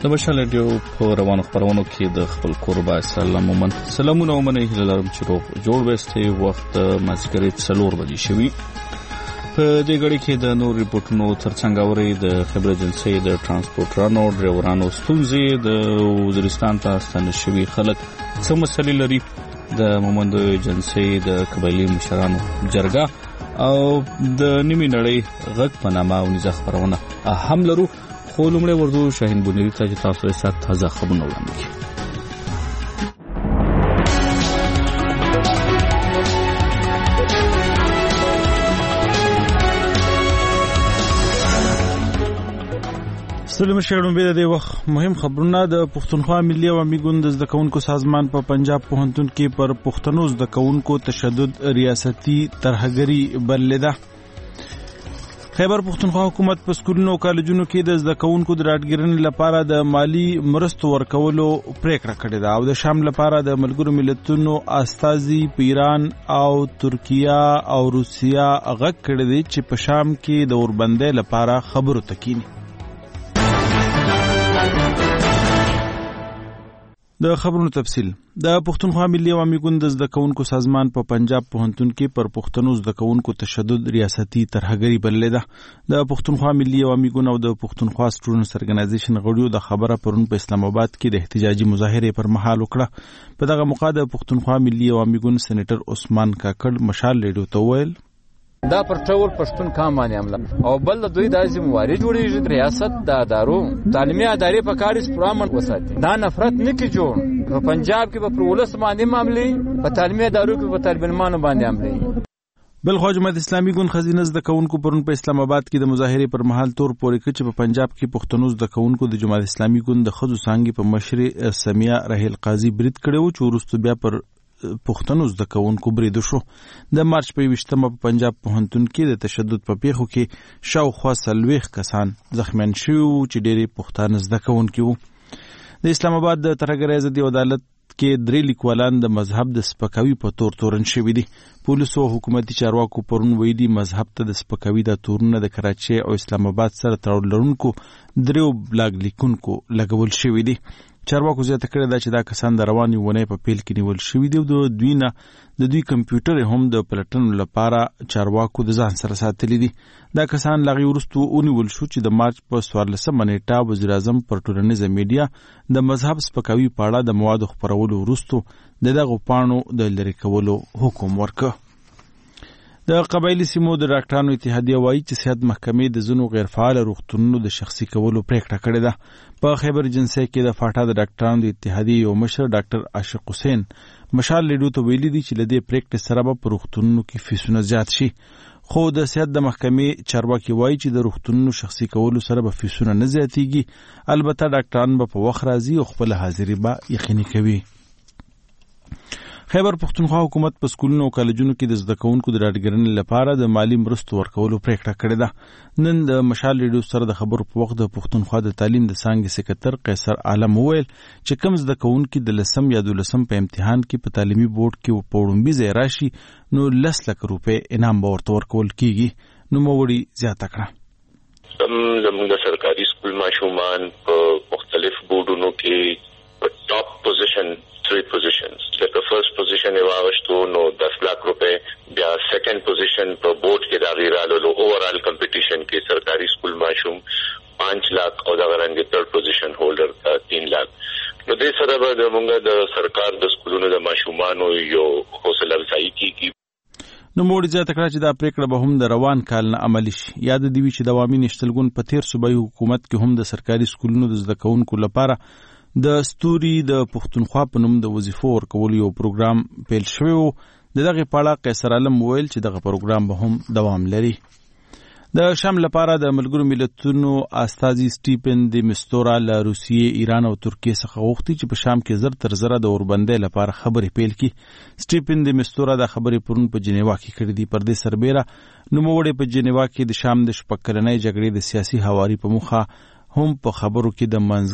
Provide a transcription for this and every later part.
د بشال رادیو په روانو خبرونو کې د خپل قربا سلامونه ومنئ هلالم چې روغ جوړ وستي وخت مازیګری 4 بجې شوي. په دې غړي کې د نور ریپورتونو ترڅنګ اوري د خبر ایجنسی د ترانسپورټرانو ډرایورانو ستونزې د وزیرستان ته ستنه شوي خلک څه مسلې لري، د مومندو ایجنسی د قبایلی مشرانو جرګه او د نیمه نړۍ غږ په نامه ونیزه خبرونه هم لرو. خو لومړی ورځو شاهین بونیری ته چې تاسو یې سات تازه خبرونه وړاندې کړي. سلام شهرون به د وخت مهم خبرونه. د پښتونخوا ملي عوامي ګوند د زدکونکو سازمان په پنجاب پوهنتون کې پر پښتنو زدکونکو تشدد ریاستي ترهګري بللیده. خیبر پښتونخوا حکومت په سکولونو او کالجونو کې د زدکونکو د راډګرنې لپاره د مالی مرستو ورکولو پریکړه کړې ده او د شام لپاره د ملګرو ملتونو استازي په ایران او ترکیه او روسیا غږ کړی دی چې په شام کې د اوربندۍ لپاره خبرو تکینی. د خبرونو تفصیل. د پښتونخوا ملي عوامي ګوند د زدکونکو سازمان په پنجاب پوهنتون کې پر پښتنو زدکونکو تشدد ریاستي ترهګري بللیده. د پښتونخوا ملي عوامي ګوند او د پښتونخوا سټوډنټس ارګنایزیشن غړیو د خبره پرون په اسلام آباد کې د احتجاجي مظاهره پر مهال وکړه. په دغه موقع د پښتونخوا ملي عوامي ګوند سېنیټر عثمان کاکړ مشال ریډیو ته وویل دا پر ټول پښتون کام باندې عمله او بل دوی د ذمہواری جوړیږي ریاست د ادارو تعلیمي ادارې په کار پرامن وساتي. دا نفرت نه کی جوړ په پنجاب کې په پرولس باندې معاملې په تعلیمي ادارو کې په طالب علمانو باندې عملي. بل خو جماعت اسلامي ګوند خزینه زدکونکو پرون په اسلام آباد کې د مظاهره پر مهال تور پورې کړ چې په پنجاب کې پښتنو زدکونکو د جماعت اسلامي ګوند د خزو څنګه په مشر سمیه رحیل قاضي برید کړو چې ورسته بیا پر پښتنو زدکونکو بریدو شو. د مارچ په 20مه په پنجاب پوهنتون کې د تشدد په پیښو کې شاوخوا 40 کسان زخمیان شوي چې ډېری پښتانه زدکونکي وو. د اسلام آباد د ترهګرۍ ضد عدالت کې 3 لیکوالان د مذهب د سپکاوي په تورن شوي دي. پولیسو او حکومتي چارواکو پرون ویلي مذهب ته د سپکاوي د تورونه د کراچۍ او اسلام آباد سره تړاو لرونکو 3 بلاګ لیکونکو لګول شوي دي. چارواکو زیاته کړې ده چې دا کسان د رواني ونې په پیل کې نیول شوي دي او د دوی کمپیوټر هم د پلټنو لپاره چارواکو د ځان سره ساتلي دي. دا کسان لغې وروسته ونیول شو چې د مارچ په 14مه نیټه وزیر اعظم پر ټولنیزه میډیا د مذهب سپکاوي په اړه د موادو خپرولو وروسته دغه پاڼو د لری کولو حکم ورکړ. د قبایلی سیمو د ډاکټرانو اتحادیه وایي چې صحت محکمې د ځینو غیر فعال روغتونونو د شخصي کولو پریکړه کړې ده. په خیبر ایجنسی کې د فاټا د ډاکټرانو د اتحادیې یو مشر ډاکټر عاشق حسین مشال ریډیو ته ویلي دي چې له دې پریکړې سره به په روغتونونو کې فیسونه زیات شي. خو د صحت د محکمې چارواکي وایي چې د روغتونونو شخصي کولو سره به فیسونه نه زیاتیږي، البته ډاکټران به په وخت راځي او خپل حاضري به یقیني کوي. خیبر پښتونخوا حکومت په سکولونو او کالجونو کې د زدکونکو د راډګرنې لپاره د مالی مرستو ورکولو پریکړه کړې ده. نن د مشال ریډیو سره د خبرو په وخت د پښتونخوا د تعلیم د څانګې سکرټر قیصر عالم وویل چې کوم زدکونکي د 10 یا 12 په امتحان کې په تعلیمي بورډ کې په وړاندې ځای راشي نو 10 لک روپۍ انعام به ورته ورکول کیږي. نو موړي زیاته کړه زموږ د سرکاري سکول ماشومان په مختلف بورډونو کې په ټاپ پوزیشن 3 positions. The first position واغشتو نو 10 लाख रुपए بیا سیکنڈ پوزیشن په بورډ کې داغیرالو اوورال کمپټیشن کې سرکاري سکول ماشوم 5 लाख او دا غرانګي تھرد پوزیشن هولډر 3 लाख. نو دې سره به موږ د سرکار د سکولونو د ماشومانو یو حوصله افزایی کیږي. نو موږ ځکه کړه چې دا پریکړه به هم د روان کال نه عملی شي. یاد دی چې د عوامي نشتلګون په تیر صوبایي حکومت کې هم د سرکاري سکولونو د زدکونکو لپاره د ستوري د پښتونخوا په نوم د وظیفو ورکولو یو پروګرام پیل شوی و. دغه په اړه قیصر عالم وویل چې دغه پروګرام به هم دوام لري. د شام لپاره د ملګرو ملتونو استازي سټیفن دی مستورا له روسیې، ایران او ترکیې څخه غوښتي چې په شام کې زر تر زره د اوربندۍ لپاره خبرې پیل کړي. سټیفن دی مستورا د خبرې پرون په جنیوا کې کړې دي. پر دې سربېره نوموړی په جنیوا کې د شام د شپږ کلنۍ جګړې د سیاسي هواري په موخه هم په خبرو کې د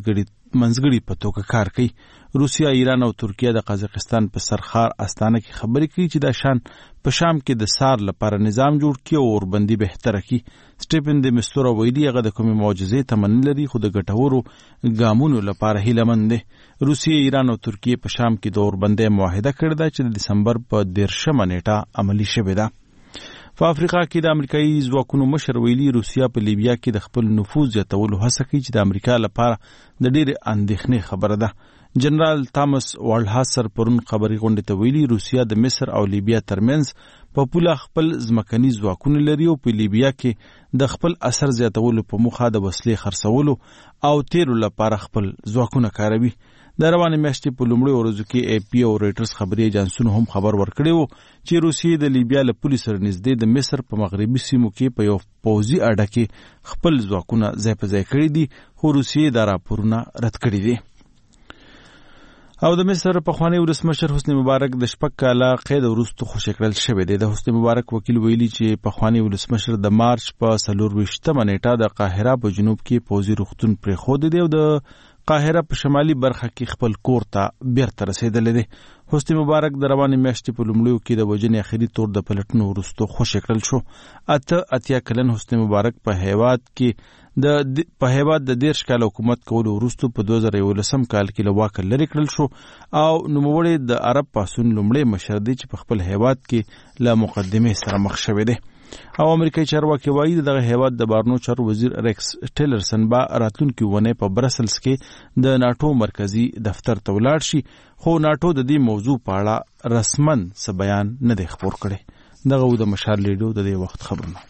منځګړي په توګه کار کوي. روسیا، ایران او ترکیه د قزاقستان په سرخار استانه کې خبرې کوي چې دا شان په شام کې د سار لپاره نظام جوړ کړي او اوربندي بهتره کړي. سټیفن د مستور ویلي هغه د کومې معجزې تمن لري خو د ګټورو ګامونو لپاره هیلهمند دی. روسیه، ایران او ترکیه په شام کې د اوربندۍ معاهده کړې ده چې د دسمبر په 13 نیټه عملی شوې ده. په افریقا کې د امریکایي ځواکونو مشر ویلي روسیا په لیبیا کې د خپل نفوذ زیاتولو هڅه کوي چې د امریکا لپاره د ډېرې اندېښنې خبره ده. جنرال تامس والهاسر پرون خبري غونډې ته ویلي روسیا د مصر او لیبیا ترمنځ په پوله خپل ځمکني ځواکونه لري او په لیبیا کې د خپل اثر زیاتولو په موخه د وسلې خرڅولو او تیرو لپاره خپل ځواکونه کاروي. د روانې میاشتې په لومړیو ورځو کې ای پی او ریټرز خبري ایجنسونو هم خبر ورکړی و چې روسیې د لیبیا له پولې سره نږدې د مصر په مغربي سیمو کې په یو پوځي اډه کې خپل ځواکونه ځای په ځای کړي دي، خو روسیې دا راپورونه رد کړي دي. او د مصر پخوانی ولسمشر حسنی مبارک د شپږ کاله قید وروسته خوشي کړل شوی دی. د حسنی مبارک وکیل ویلي چې پخوانی ولسمشر د مارچ په 24 نیټه د قاهره په جنوب کې پوځي روغتون پرېښود دی او د قاهره په شمالي برخه کې خپل کور ته بیرته رسیدلی دی. حسنی مبارک د روانې میاشتې په لومړیو کې د وژنې اخري تور د پلټنو وروسته خوشي کړل شو. 88 کلن حسنی مبارک په هیواد کې په هیواد د 13 کال حکومت کولو وروسته په 2011 کال کې له واکه لرې کړل شو او نوموړی د عرب پاڅون لومړی مشر دی چې په خپل هیواد کې له مقدمې سره مخ شوی دی. او امریکایي چارواکي وایي دغه هیواد د بارنو چارو وزیر ریکس ټیلرسن به راتلونکي ونې په برسلز کې د ناټو مرکزی دفتر ته ولاړ شي، خو ناټو د دې موضوع په اړه رسمن څه بیان نه دی خپور کړی. دغه د مشال لیډو د دې وخت خبرونه.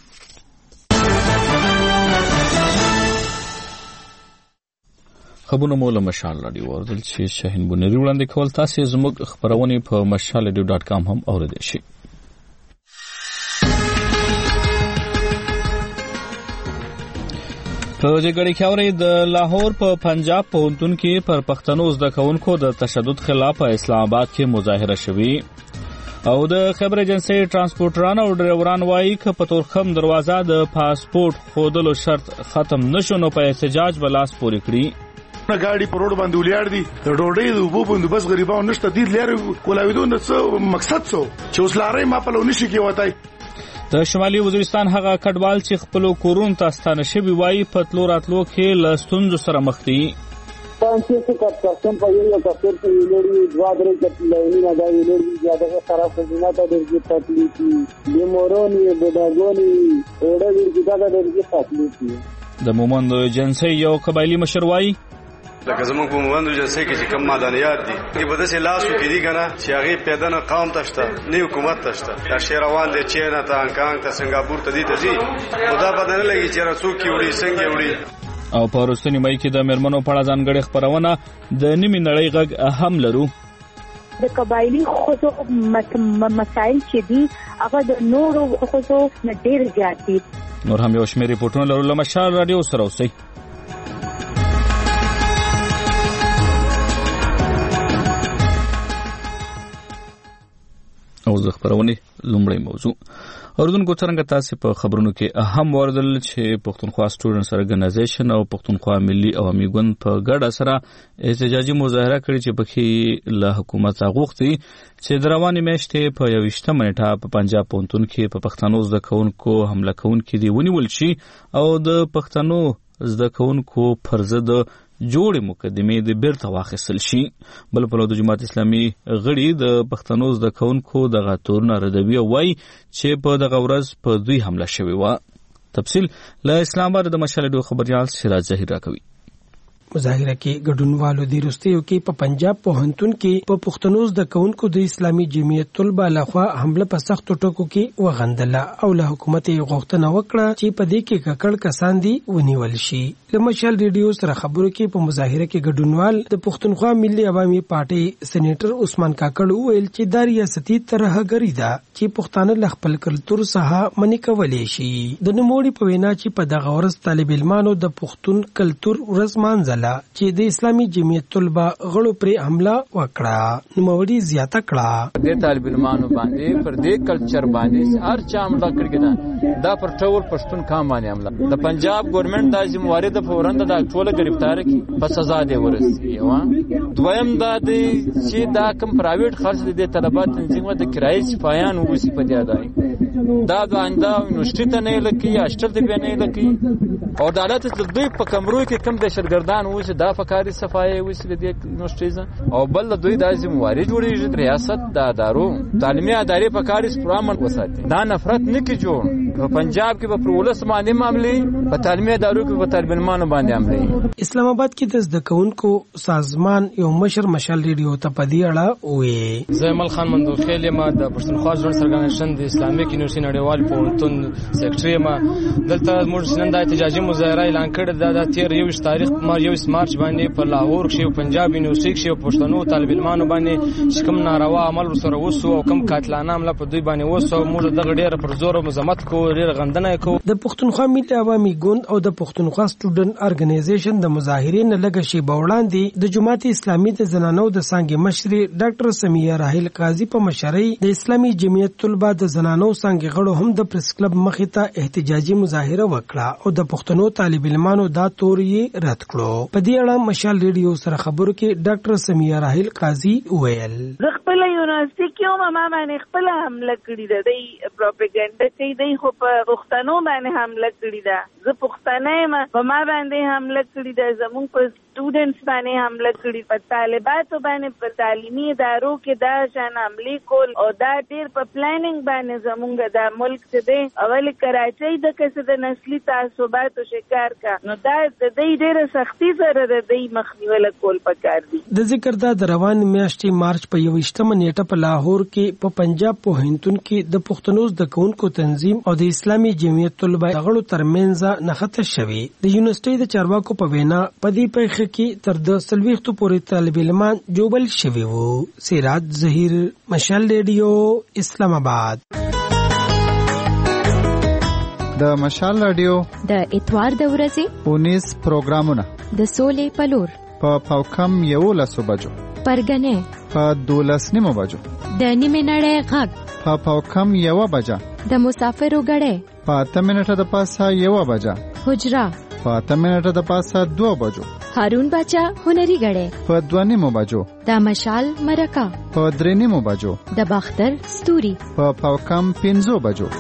خبرونه مو له مشال راډیو اوردل چې شاهین بونری وړاندې کول. تاسو زموږ خبرونه په mashalradio.com هم اوریدئ شئ. په دې غړي کې اوري د لاهور په پنجاب پوهنتون کې پر پښتنو زده کوونکو د تشدد خلاف اسلام آباد کې مظاهره شوې او د خبر ایجنسی ترانسپورټران او ډرایوران وایي چې په تورخم دروازه د پاسپورت خودلو شرط ختم نشو نو په احتجاج بلاس پورې کړی. ګاډي په روډ باندې ولیاړ دي د ډوډۍ د اوبو باندې بس غریبانو نشته دي لري کولاویدون د څه مقصد څه چې اوس لارې ما په لونی شي کې وتاي. د شمالي وزیرستان هغه کډوال چې خپل کورون ته ستانه شوی وایي په تلو راتلو کې له ستونزو سره مخ دي. پانچ سے کپتان په یو کپتان په ویلوړي دوا درې کپلېنی نه دا ویلوړي زیاده خراب خدمات د دې تکلیفي د مورونی بداګونی اورل دي دا د دې تکلیفي. د مومند جنسي یو قبایلی مشر وایي لکه زموږ په مومند جنسي کې چې کم مدنيات دي چې په داسې لاسو کې دي کنه چې هغه پیدا نه قوم تشته نه حکومت تشته دا شیروان دي چین ته هانګ ته سنگاپور ته دي ته دي خدا په دې لګي چې رسو کې وړي څنګه وړي. او په روسنی مای کې د مرمنو په اړه ځانګړي خبرونه د نیمه نړۍ غږ هم لرو. د قبایلی خصو مسائل چې دي هغه د نورو خصو نه ډیر زیات دي. نور هم یو شمېر ریپورتونه لرو. مشال رادیو سره اوسئ. او د خبرونه لومړی موضوع اوردونکو څنګه تاسو په خبرونو کې اهم وردل چې پښتونخوا سټوډنټس ارګنایزیشن او پښتونخوا ملي عوامي ګوند په ګډه سره احتجاجي مظاهره کړې چې پکې له حکومت غوښتي چې د روانې میاشتې په 28 نیټه په پنجاب پوهنتون کې په پښتنو زده کوونکو حمله کوونکي دی ونیول شي او د پښتنو زده کوونکو پر ضد جوړې مقدمې د بیرته واخیستل شي. بل په د جماعت اسلامي غړي د پښتنو زده کوونکو دغه تورونه ردوي او وایي چې په دغه ورځ په دوی حمله شوې وه. تفصیل له اسلام آباد د مشال رادیو خبريال سراج ظاهر راکوي. مظاهره کې ګډونوالو د روستیو کې په پنجاب پوهنتون کې په پښتنو زده کوونکو د اسلامي جمعیت طلبه لخوا حمله په سختو ټکو کې وغندله او له حکومت غوښتنه وکړه چې په دې کې ککړ کسان دي ونیول شي. له مشال ریډیو سره خبرو کې په مظاهره کې ګډونوال د پښتونخوا ملي عوامي پارټي سېنیټر عثمان کاکړ وویل چې دا ریاستي ترهګري ده چې پښتانه له خپل کلتور څخه منې کولی شي. د نوموړي په وینا چې په دغه ورځ طالب علمانو د پښتون کلتور ورځ مانځل وغندله چې د اسلامي جمعیت طلبه غړو پر حمله وکړه. نوموړي زیاته کړه د طالب علمانو باندې پر دې کلچر باندې هر چا حمله کړی دا پر ټول پښتون قام باندې حمله. د پنجاب ګورنمنت د ذمہواری د فورند د ټوله گرفتار کی په سزا دی ورسي. دویم دا دی چې دا کوم پرایویټ خرڅ دي طلبات تنظیم د کرایي صفایان وسی په دی ادای دا آینده یونیورسيټي ته نه لکې هاشټل ته نه لکې او عدالت د دوی په کمرو کې کم د شرګردان وسی دا فکاري صفایي وسی د یونیورسيټیز او بل د دوی د ذمہواری جوړیږي ریاست د ادارو تعلیمي ادارې په کاري پرامن وساتي. دا نفرت نه کی جوړ په پنجاب کې په ولس باندې معاملې په تعلیمي ادارو کې په طالب علمانو باندې عملي. اسلام آباد کې د زده کوونکو سازمان یو مشر مشال ریډیو ته پدی اړه وې. زمل خان مندو خیل ما د پښتونخوا ژوند سرګنشن د اسلامیک یونیورسيټي نړیوال پوهنتون سیکریټري ما دلته موږ نن د احتجاجي مظاهره اعلان کړ د 23 تاریخ مارچ باندې په لاهور کې پنجاب یونیورسيټي کې پښتنو طالب علمانو باندې کوم ناروا عمل سره وسو او کوم قاتلانه عمل په دوی باندې وسو. موږ دغه ډیره پر زور مزمت کو ډیره غندنه کو. د پښتونخوا ملي عوامي ګوند او د پښتونخوا سټوډنټ ارګنایزیشن د مظاهرین لږ شی بوړاندې د جماعت اسلامي د زنانو د څنګه مشري ډاکټر سمیه راحیل قاضي په مشرۍ د اسلامي جمعیت طلبه د زنانو څنګه غړو هم د پریس کلب مخې ته احتجاجي مظاهره وکړه او د پښتنو طالب علمانو دا تور یې رد کړو. په دې اړه مشال ریډیو سره خبرو کې ډاکټر سمیه راحیل قاضي ویل خپل یونیورسيټي کې ما باندې خپل حمله کړې ده د پروپاګاندا کوي د خو په پښتنو باندې حمله کړې ده. زه پښتنه ما په ما باندې حمله کړې ده زموږ په سټوډنټس باندې حمله کړې په طالباتو باندې په تعلیمي ادارو کې دا شان حمله کول او دا ډیر په پلانینګ باندې زموږ د ملک څخه اول کراچۍ د کسه د نسلي تعصباتو شکار کا نو دا د دې ډیره سختي سره د دې مخنیوي کول پکار دي. د ذکر دا د روان میاشتې مارچ په 21 نیټه په لاهور کې په پنجاب پوهنتون کې د پښتنو د کونکو تنظیم او د اسلامي جمعیت طلبه غړو ترمنځ نښته شوې. د یونیورسيټي د چارواکو په وینا په دې پیښه کې تر د 40 پورې طالب علمان جوبل شوي وو. سراج ظهیر مشال ریډیو اسلام آباد. د مشال ریډیو د اتوار د ورځې 19 پروګرامونه د سولې پلور په پاوکم 11 بجو پرګنې په 12 بجو د نیمه نړۍ غږ په پاوکم 1 بجه د مسافرو غړې په 8 منټه د پاسه 1 بجه حجرا په 8 منټه د پاسه 2 بجو هارون بچا هنري غړې په 2 بجو د مشال مرکا په 3 بجو د باختر ستوري په پاوکم 15 بجو.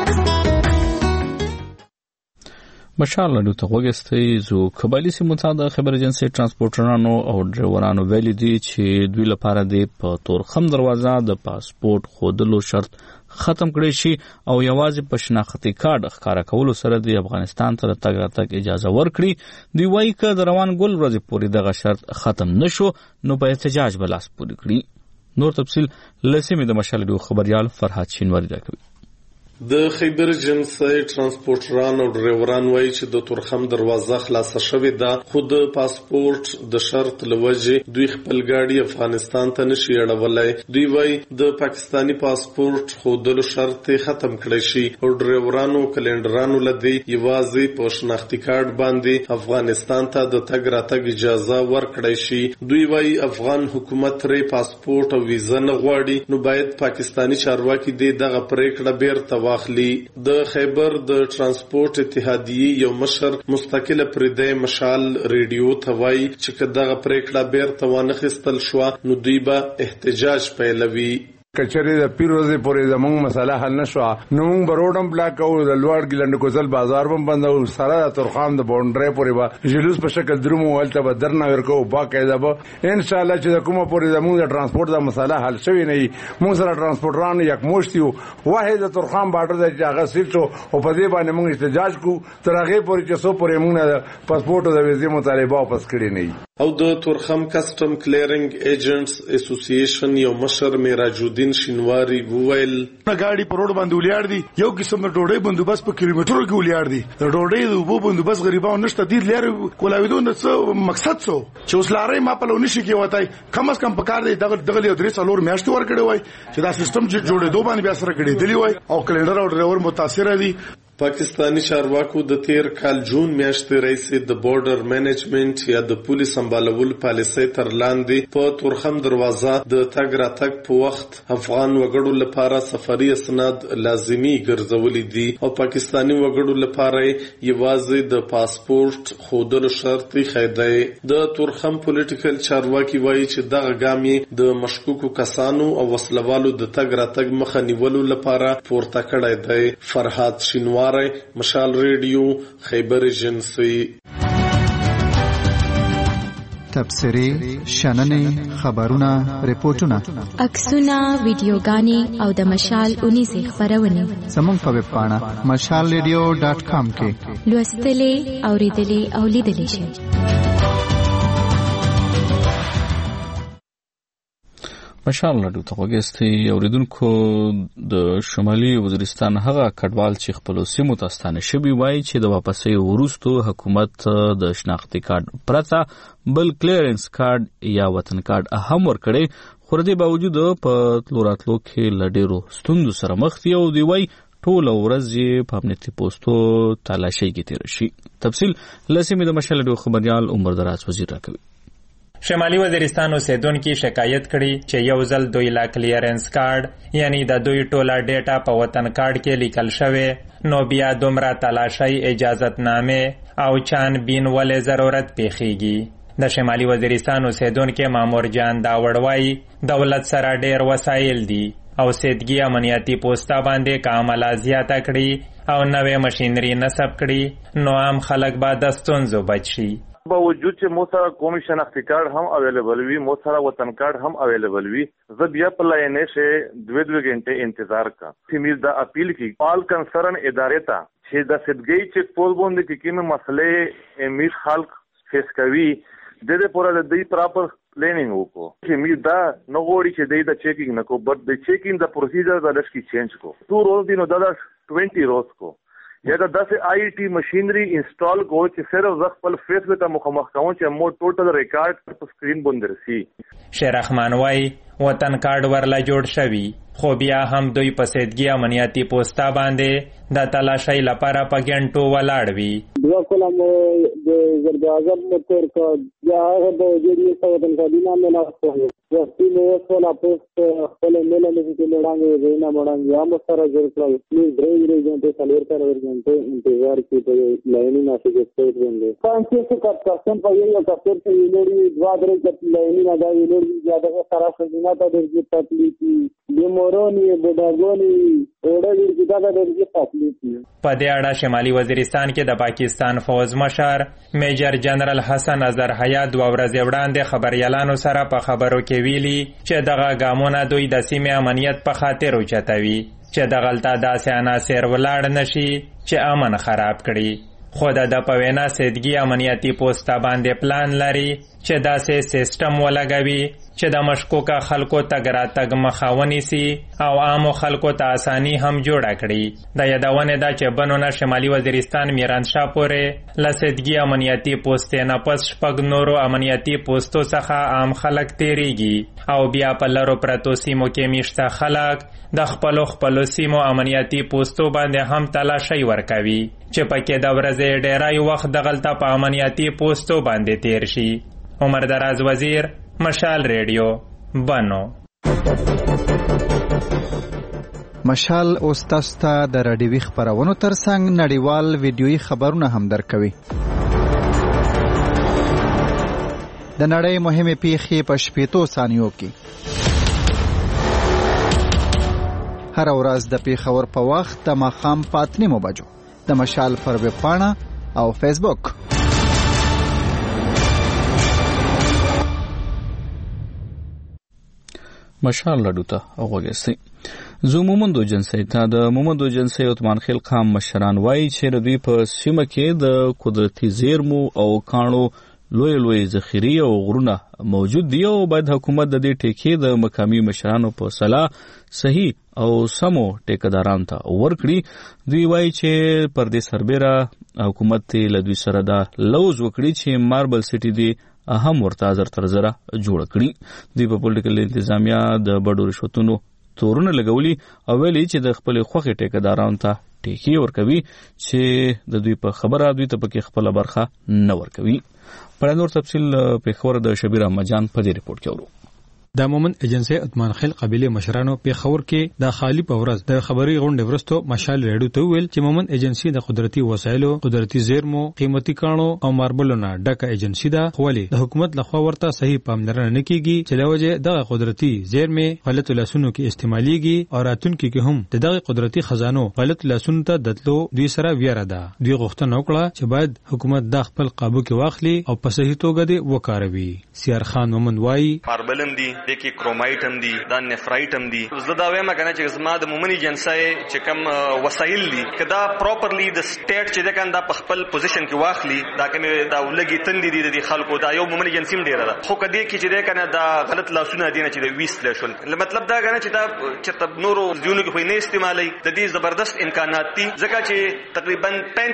مشال له ته وګستې زو قبایلی سیمو څخه د خبر ایجنسی ترانسپورټرانو او ډرایورانو ویلي دي چې دوی لپاره د په تورخم دروازه د پاسپورت خودلو شرط ختم کړي شي او یوازې په شناختی کارت ښکارا کولو سره د افغانستان ته تګ راتګ اجازه ورکړي. دوی وایي چې د روان ګل ورځې پورې دغه شرط ختم نشو نو په احتجاج بلاس پوری کړي. نور تفصیل لسمه د مشال ډیو خبريال فرحات شینواری راکوي. د خیبر جنسي ترانسپورټران او ډرایوران وایي چې د تورخم دروازه خلاصه شوې ده خو د پاسپورت د شرط لوجه دوی خپل ګاډي افغانستان ته نشي اړولای. دوی وایي د پاکستانی پاسپورت خودلو شرط ختم کړی شي او ډرایورانو کلندرانو لدی یوازې په شناختی کارت باندې افغانستان ته د تګ راتګ اجازه ورکړی شي. دوی وایي افغان حکومت ری پاسپورت او ویزه نه غواړي نو باید پاکستانی چارواکي دغه پریکړه بیرته واخلي. د خیبر د ترانسپورت اتحادیې یو مشر مستقله پردې مشال ریډیو ته وایي چې دغه پریکړه بیرته وانخیستل شو نو دوی به احتجاج پیلوي. کچری د پیروزه پورې زموږ مسله حل نشو نو موږ بروډم بلاک او د لوړ ګلند کوزل بازار هم بند او سره د تورخم د باونډري پورې به جلوس په شکل درومو ولته به درنه ورکو باقاعده به ان شاء الله چې کومه پورې زموږ د ترانسپورت د مسله حل شوی نه موږ سره ترانسپورټران یک موشتیو واحد د تورخم بارډر د هغه سیټو او په دې باندې موږ احتجاج کو تر هغه پورې چې سو پورې موږ پاسپورت او د ویزې مطالبه واپس کړی نه. او د تورخم کسٹم کلیرنګ ایجنټس اسوسییشن یو مشر میراج الدین شینواری وویل گاڑی پر روډ باندې ولیار دي یو قسم د ډوډۍ بندوبست په کیلومترو کې ولیار دي د ډوډۍ د وبو بندوبست غریبانو نشته دي لري کولاویدو د مقصد سو چې اوس لارې ما په لونی شي کې وتاي کم از کم پکار دی دغه یو درې څلور میاشتې ور کړی وای چې دا سیستم چې جوړې دوه باندې بیا سره کړی دی وای او کلندر او ډرایور متاثر دي پاکستانی چارواکو د تیر کال جون میاشتې راځي د بورډر مینجمنت یا د پولیس سمبالول پالیسۍ تر لاندې په تورخم دروازه د تګ راتګ په وخت افغان وګړو لپاره سفري اسناد لازمي ګرځولي دي او پاکستانی وګړو لپاره یوازې د پاسپورت خودلو شرط خیدای. د تورخم پولیټیکل چارواکي وایي چې دغه ګام د مشکوکو کسانو او وسلوالو د تګ راتګ مخه نیولو لپاره پورته کړی دی. فرحات شینوار، مشال ریډیو، خیبر ایجنسی. تبصرې، شننې، خبرونه، ریپورتونه، عکسونه، ویډیوګانې او د مشال 19 خبرونه زموږ په ویب پاڼه mashalradio.com کې لوستلې، اوریدلې او لیدلې شئ. مشال راډیو ته وګورئ. اوریدونکو د شمالي وزیرستان هغه کډوال چې خپل سیمو ته ستانه شوي وایي چې د واپسۍ وروسته حکومت د شناختی کارت پرته بل کلیرنس کارت یا وطن کارت هم ورکړي، خو د دې باوجود په تلو راتلو کې له ډېرو ستونزو سره مخ دي او دوی وایي ټوله ورځ په امنیتي پوستو تالاشۍ کې تېره شي. تفصیل له سیمې د مشال راډیو خبریال عمر دراز وزیر راکوي. شمالي وزیرستان اوسیدونکو شکایت کړي چې یو ځل دوی لا کلیرنس کارت یعنی د دوی ټوله ډیټا په وطن کارت کې لیکل شوی نو بیا دومره تلاشۍ اجازت نامه او چان بین ولې ضرورت پیښیږي. د شمالي وزیرستان اوسیدونکو مامور جان دا وړوي دولت سره ډیر وسایل دي او سیدګي امنیتي پوسټا باندې کاملا زیاته کړي او نوې ماشینری نصب کړي نو عام خلک به د ستونزو بچ شي. باوجود چې مو سره قومي شناختی کارت هم اویلیبل وي، مو سره وطن کارت هم اویلیبل وي، زه بیا په لاینې شه 2 غنټې انتظار کا. تیمیز دا اپیل کی آل کنسرن ادارې ته چې د سیدګي چیک پوسټ باندې کې کومه مسلې امید خلک فیس کوي د دې پورا د دې پراپر پلانینګ وکړو. چې می دا نو غوړي چې د چیکینګ نکو بٹ د چیکینګ د پروسیجر د لږ کی چینج کو 2 روز دینو دا 20 روز کو یا دا 10 آئی ٹی مشینری انسټال کو چې صرف ز خپل فیس ته مخامخ کوم چې مو ټوټل ریکارډ په سکرین باندې رسی. شیرحمان وای وطن کارت ورلا جوړ شوی خو بیا هم دوی په سیدګي امنیتي پوسټا باندې د تلاشۍ لپاره په ګڼټو ولاړ وي. دوه کلم د زرداعظم موټر کا یا د جوړی سوتن کابینه مې نه کوي وختي نو ولا پوسټ خپل مل نه کې لړانګي وینا مړانګي هم سره جوړ کړو. پلیز درې غنټې څلور غنټې انتظار کې په لایني ناشې کې سټیټ باندې پانچ څه کارتاسن په یو کافر ته ویلوړي دوا درې لایني نه دا ویلوړي زیاده سره خزینه ته درځي تکلیفي بیمورونی بډاګونی اورړي چې دا درځي تکلیفي. په دې اړه شمالي وزیرستان کې د پاکستان فوج مشر میجر جنرال حسن اظهر حیات 2 ورځې وړاندې خبريالانو سره په خبرو کې ویلي چې دغه ګامونه دوی د سیمې امنیت په خاطر اوچتوي چې دغلته داسې عناصر ولاړ نشي چې امن خراب کړي. خو د په وینا سیدګي امنیتي پوسټا باندې پلان لري چې داسې سیستم ولګوي چې د مشکوکه خلکو تګ راتګ مخه ونیسي او عامو خلکو ته اساني هم جوړه کړي. د یادونه ده چې بنونه شمالي وزیرستان میرانشاه پورې له سیدګي امنیتي پوسټې نه پس شپږ نورو امنیتي پوسټو څخه عام خلک تیریږي او بیا په لرو پرتو سیمو کې میشته خلک د خپلو سیمو امنیتي پوسټو باندې هم تلاشۍ ورکوي چې پکې د ورځې ډیری وخت دغلته په امنیتي پوسټو باندې تیر شي. عمر دراز وزیر، مشال ریډیو، بنو. مشال اوس تاسو ته د راډیوي خبرونو ترڅنګ نړیوال ویډیويي خبرونه هم درکوي. د نړۍ مهمه پیښې په 15 ثانیو کې هر ورځ د پیښور په وخت د ماښام په 8 بجو د مشال پر ویب پاڼه او فیسبوک. مشال راډیو ته وګورئ. زه مومندو جنسي ته د مومندو جنسي عثمان خیل خام مشران وایي چې دوی په سیمه کې د قدرتي زیرمو او کانو لوی ذخیرې او غرونه موجود دي او باید حکومت د دې ټیکې د مقامي مشرانو په صلاح صحیح او سمو ټیکدارانو ته ورکړي. دوی وایي چې پر دې سربېره حکومت له دوی سره دا لوز وکړي چې ماربل سټي دی اهم ورته زر تر زره جوړ کړي. دوی په پولیټیکل انتظامیه د بډو رشوتونو تورونه لګولي او ویلي چې د خپل خوخي ټیکدارانو ته ټیکی ورکوي چې د دوی په خبره دوی ته پکې خپل برخه نه ورکوي. په نور تفصیل پیښور د شبیر احمد جان په دې ریپورت کې اورو. د مومن ایجنسی اتمان خیل قبیله مشرانو پیښور کې د خالی په ورځ د خبري غونډې ورستو مشال ریډیو ته ویل چې مومن ایجنسی د قدرتي وسایلو، قدرتي زیرمو، قیمتي کانو او ماربلونو ډکه ایجنسی ده، خو د حکومت لخوا ورته صحیح پاملرنه نه کیږي چې لوجه دغه قدرتي زیرمې غلط لاسونو کې استعماليږي او راتونکو کې هم دغه قدرتي خزانو غلط لاسونو ته دتلو دوی سره ویره ده. دوی غوښتنه وکړه چې باید حکومت د خپل قابو کې واخلي او په صحیح توګه دی وکاروي. سیار خان مومن وایي ماربلم دی دکی کرومایټ هم دي، دا نفرایټ هم دي. زه دا وایم کنه چې زما د مومن ایجنسی چې کوم وسایل دي کدا پراپرلی د سټیټ چې دا کنده په خپل پوزیشن کې واخلي، دا کومه دا ولګي تندې دي د خلکو، دا یو مومن ایجنسی هم ډیره ده. خو کدی کې چې دا کنه دا غلط لاسونه دي نه چې د ویست لشل مطلب دا کنه چې دا چې تب نورو ځونو کې نه استعمالي، د دې زبردست امکانات دي ځکه چې تقریبا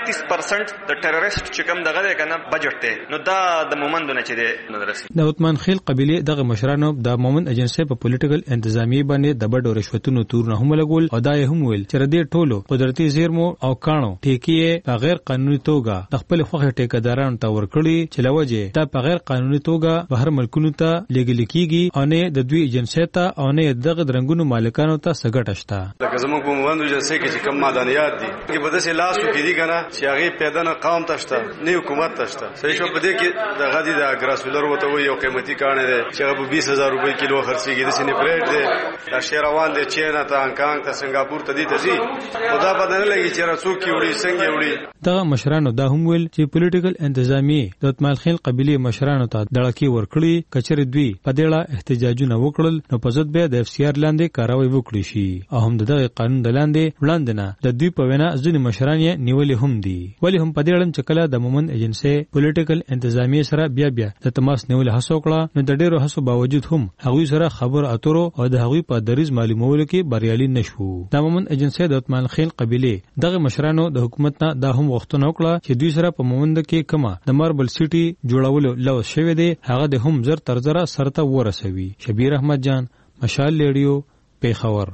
35% د ټیرریست چې کوم دغه کنه بجټ دی، نو دا د مومن نه چې د رسي. د عثمان خیل قبیله دغه مشرانو د مومن ایجنسی په پولیټیکل انتظامی باندې د بډو رشوتونو تور نه هم لګول او دا یې هم ویل چې ردی ټولو قدرتي زیرمو او کانو ټیکې په غیر قانوني توګه د خپل خوخه ټیکدارانو ته ورکړي چې لوجه دا په غیر قانوني توګه بهر ملکونو ته لګل کیږي او نه د دوی ایجنسی ته او نه دغه درنګونو مالکانو ته سګټ شته. لکه زموږ په موندو ایجنسی کې چې کم معدنیات دي کې په داسې لاسو کې دي کنه چې هغه پیدا نه قوم تشته نه حکومت تشته. صحیح شو په دې کې د غدي د ګراسولر وته وي یو قیمتي کانه ده چې هغه 20000 روپۍ کیلو خرڅيږي د سینې پلیټ دی، دا شیروان دی، چینا ته، هانګ ته، سنگاپور ته دي ته زی خدا پته نه لګي چې رسو کی وړي څنګه وړي. دا مشرانو دا هم ویل چې پولیټیکل انتظامی د عثمان خیل قبیله مشرانو ته دړکی ورکړي کچره دوی په دېړه احتجاجونه وکړل نو په ضد به د اف سی آر لاندې کاروي وکړي شي او هم دغه قانون د لاندې وړاندنه د دوی په وینا ځینې مشران یې نیولې هم دي. ولی هم په دې اړه چې کله د مومن ایجنسی پولیټیکل انتظامی سره بیا د تماس نیول هڅه وکړه نو د ډیرو هڅو باوجود هم هغوی سره خبر اترو او د هغوی په دریز معلومولو کې بریالي نشو. د مومن ایجنسی د عثمان خیل قبیله دغه مشرانو د حکومت نه دا هم غوښتنه وکړه چې دوی سره په مومند کې کما د ماربل سیټي جوړولو لوس شوی دی هغه د هم زر تر زره سرته ورسوي. شبیر احمد جان، مشال ریډیو، پیښور.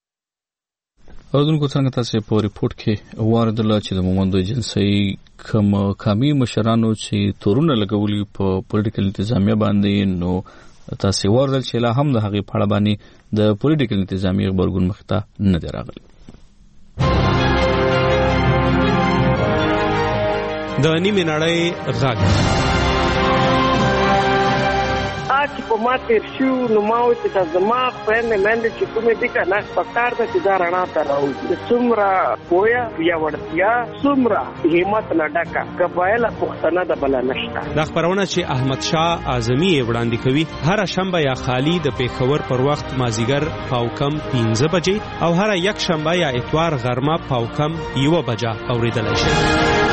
اوردونکو څنګه تاسو په ریپورت کې واردله چې د مومند ایجنسی کوم کمی مشرانو چې تورونه لګولي په پولیټیکل انتظامیه باندې نو تاسو ورته چې لا هم د هغې په اړه باندې د پولیټیکل انتظامی خبرګون مخته نه دی راغلی. د نیمې نړۍ غږ چې په ما تیر شو نو ما وایي چې دا زما خویندې میندې چې کومې دي که نه پکار ده چې دا رڼا ته راوځي د څومره پوهه پیاوړتیا څومره همت نه ډکه قبایله پښتنه ده بله نشته. دا خپرونه چې احمد شاه اعظمي یې وړاندې کوي هره شنبه یا خالي د پیښور پر وخت مازیګر پاو کم 15 بجې او هره یک شنبه یا اتوار غرمه پاو کم 1 بجه اورېدلی شي.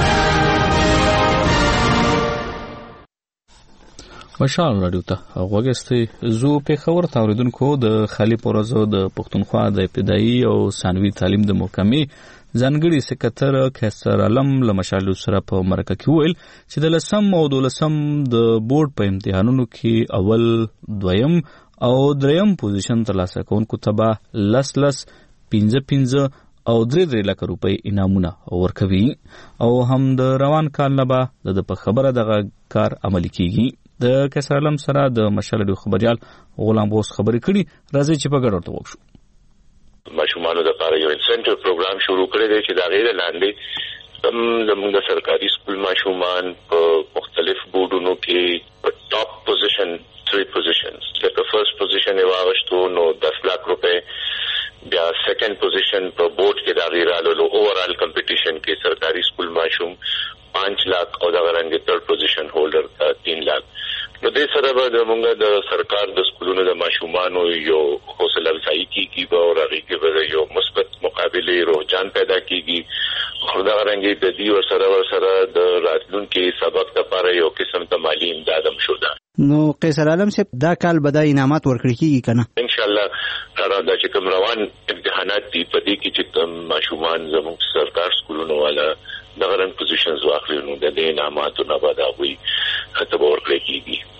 مشال راډیو ته غوږی زو پیښور ته اوریدونکو د خالي پورزو د پښتونخوا د ابتدایي او ثانوي تعلیم د محکمې ځانګړي سکتر کیسر علم له مشال سره په مرکه کې ویل چې د 10 او 12 د بورډ په امتحانونو کې اول، دویم او دریم پوزیشن ترلاسه کوونکو ته به 10 15 او 3 لک روپۍ انعامونه ورکوي او هم د روان کال نه به د په خبره دغه کار عملي کیږي. د کیسر علم سره د مشال ریډیو خبريال غلام بوس خبرې کړي. راځي چې په ګډه ورته وښو. ماشومانو لپاره یو انسنټیو پروګرام شروع کړی دی چې دا غیر لاندې زموږ سرکاري سکول ماشومان په مختلف بورډونو کې په ټاپ پوزیشن 3 پوزیشنز لکه فرست پوزیشن یې واغشتو نو 10 لک روپۍ، بیا سیکنډ پوزیشن په بورډ کې دا غیر رالو اوورال کمپټیشن کې سرکاري سکول ماشوم 5 لک او دا رنګ تھرډ پوزیشن هولډر 3 لک. نو دې سره به موږ د سرکار د سکولونو د ماشومانو یو حوصله افزایي کیږي او هغه کې به یو مثبت مقابله رجحان پیدا کیږي. خو دا رنګ د دې ورسره د راتلونکي سبق لپاره یو قسم ته مالی امداد هم شو ده. نو قیصر عالم صاحب دا کال به دا انعامات ورکړي کیږي کنه؟ ان شاء الله دا چې کوم روان امتحانات دي په دې کې چې کوم ماشومان زموږ سرکار سکولونو والا د غرن پوزیشنز واخلي نو د دې انعاماتو نه به دا وي ته ورکړي کیږي.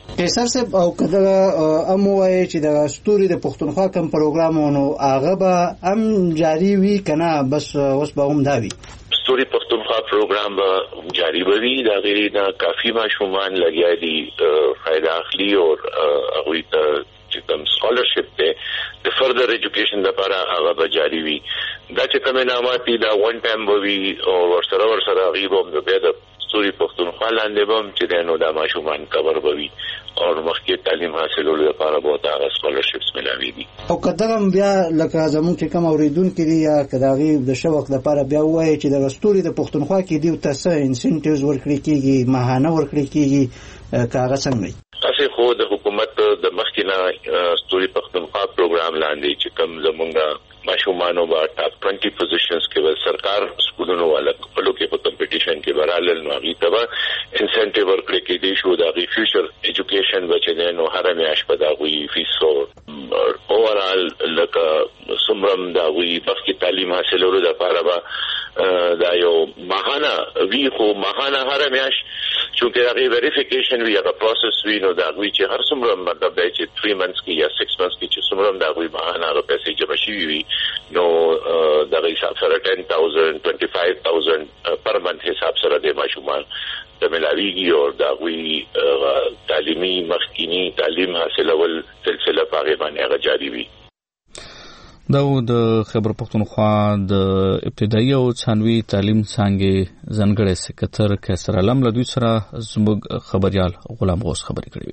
قیصر صاحب او کله اموای چې د ستوري د پښتونخوا کم پروګرامونو هغه به هم جاری وي کنه بس اوس به هم دا وي ستوري پښتونخوا پروګرام به جاری وي دا غیر نه کافي ماشومان لګیا دي فائدہ اخلي او هغه ته چې کوم سکالرشپ ته د فردر ایجوکیشن لپاره هغه به جاری وي دا چې کوم انعامات دي دا ون ټایم به وي او ورسره غیبوم د ستوري پښتونخوا لاندې بم چې دنو دا ماشومان کور بوي او مخکې تعلیم حاصلولو لپاره به دا سکالرشپس ملاوي دي او کداغم بیا لکه زمون چې کوم اوریدونکو دي یا کداغي د شوق لپاره بیا وایي چې د ستوري د پښتونخوا کې دی تاسو انسنټیوز ورکړي کیږي ماهانه ورکړي کیږي کاغه څنګه تاسو خو د حکومت د مخکینه ستوري پښتونخوا پروګرام لاندې چې کوم زمونږه ماشومانو با ټاپ 20 پوزیشنز کې ول سرکار سکولونو والا خپلو کې په کمپټیشن کې برالل نو غي تبا انسنټیو ورکړي کې دي شو دا غي فیوچر ایجوکیشن بچنه نو هر میاش په دا غي فیسو اورال لکه سمرم دا غي پخې تعلیم حاصلولو لپاره با دا یو ماهانه وی خو ماهانه هر میاش چونکه دا غي ویریفیکیشن وی هغه پروسس وی نو دا غي چې هر سمرم مطلب دی چې 3 months کې یا 6 months کې چې سمرم دا غي ماهانه هغه پیسې جمع شي وي نو دا حساب سره 10,000 25,000 پر منث حساب سره د ماشومان د ملاویږي او دا غوي تعلیمي مخکینی تعلیم حاصلول سلسله پاره باندې هغه جاری وي دا د خیبر پښتونخوا د ابتدایي او ثانوي تعلیم څنګه ځنګړې سکتر کسر علم له دوی سره زموږ خبريال غلام غوث خبرې کړې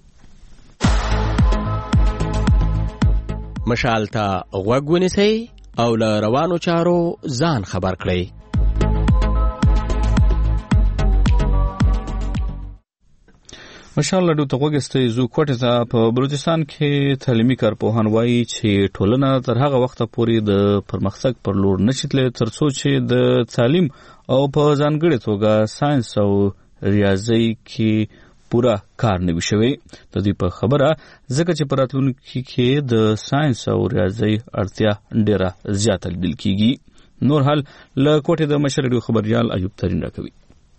مشال ته غوږ ونیسئ او له روانو چارو ځان خبر کړئ مشال لډو ته وګستې زو کوټه ته په بلوچستان کې تعلیمي کارپوهان وایي چې ټولنه تر هغه وخت پورې د پرمختګ پر لور نشیتلې ترڅو چې د تعلیم او په ځانګړي توګه ساينس او ریاضي کې پورا کار نه وشوي د دې په خبره ځکه چې پراتلونکو کې د ساينس او ریاضي اړتیا ډیره زیاته لیدل کیږي نور حال له کوټه د مشر خبريال ایوب ترين راکوي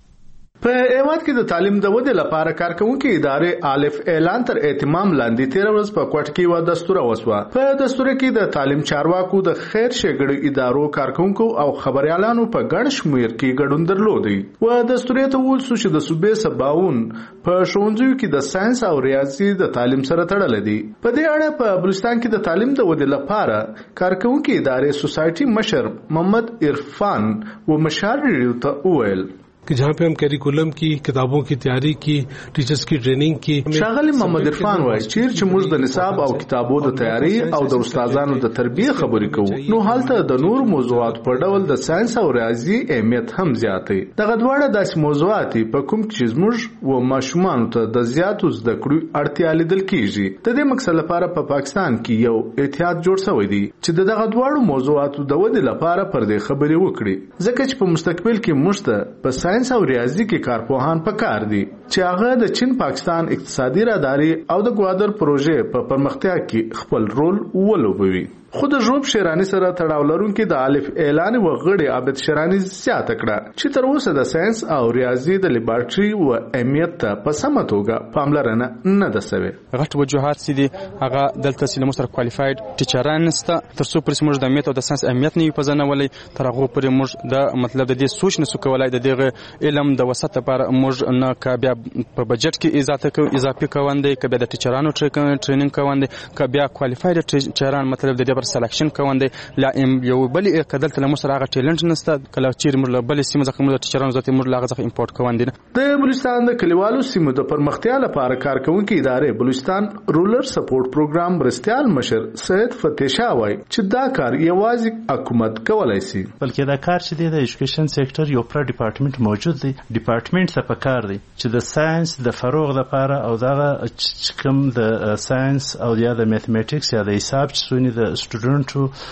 په ایواد کې د تعلیم د ودې لپاره کارکونکو ادارې الف اعلان تر اهتمام لاندې 13 ورځ په کوټ کې و دستور وسوه په دستور کې د تعلیم چارواکو د خیر ښېګړو ادارو کارکونکو او خبريالانو په ګڼ شمېر کې ګډون درلودي و دستور ته ول چې د صوبې سباون په ښوونځیو کې د ساينس او ریاضي د تعلیم سره تړل دي په دې اړه په بلوچستان کې د تعلیم د ودې لپاره کارکونکو ادارې سوسایټي مشر محمد عرفان و مشار ریډیو ته وویل कि जहाँ पे हम कैरिकुलम की किताबों की तैयारी की टीचर्स की ट्रेनिंग की شاغلی محمد عرفان وایي چې موږ د نصاب او کتابو د تیاری او د استادانو د تربیه خبرې کوو نو حالته د نور موضوعات په ډول د ساينس او ریاضي اهمیت هم زیاتې دغه دواړه داسې موضوعات په کوم چې موږ و ماشومان ته د زیاتو زده کړو اړتیا لیدل کیږي د دې مقصد لپاره په پاکستان کې یو اتحاد جوړ شوی دی چې دغه دواړو موضوعاتو د ودې لپاره پر دې خبرې وکړي ځکه چې په مستقبل کې موږ ته په ساينس او ریاضي کې کارپوهان پکار دي چې هغه د چین پاکستان اقتصادي راداري او د ګوادر پروژې په پرمختیا کې خپل رول ولوبوي خود ژوب شیرانی سره تړاو لرونکي د الف اعلان وغړي عابد شیرانی زیاته کړه چې تر اوسه د ساينس او ریاضي د لیبارټري او اهمیت ته په سمه توګه پاملرنه نه ده شوې غټ وجوهات سي دي هغه دلته سي مستر کوالیفاید ټیچران نسته تر څو پر موږ د اهمیت او د ساينس اهمیت نه پزنه ولې تر هغه پر موږ د مطلب د دې سوچ نه سو کولای د دغه علم د وسط لپاره موږ نه کبیا په بجټ کې اضافي کوندې کبیا د ټیچرانو ټریننګ کوندې کبیا کوالیفاید ټیچران مطلب د سلیکشن کوندې لا یو بل کدل تل مو سره هغه ټیلنټ نسته کله چې موږ بل سیمه ځکه موږ ټیچرانو ذاتي موږ لاغه ځکه امپورټ کوندې د بلوچستان د کلیوالو سیمو د پرمختیا لپاره کارکونکو ادارې بلوچستان رولر سپورټ پروګرام برستیال مشر سید فتح شاه وایي چې دا کار یوازې حکومت کولای شي بلکې دا کار چې د ایجوکیشن سېکټر یو پر ډپارټمنټ موجود دی ډپارټمنټ څخه پکار دی چې د ساينس د فروغ لپاره او دا کوم د ساينس او یا د میتھمیټکس یا د حساب چې سونی د سټوډنټو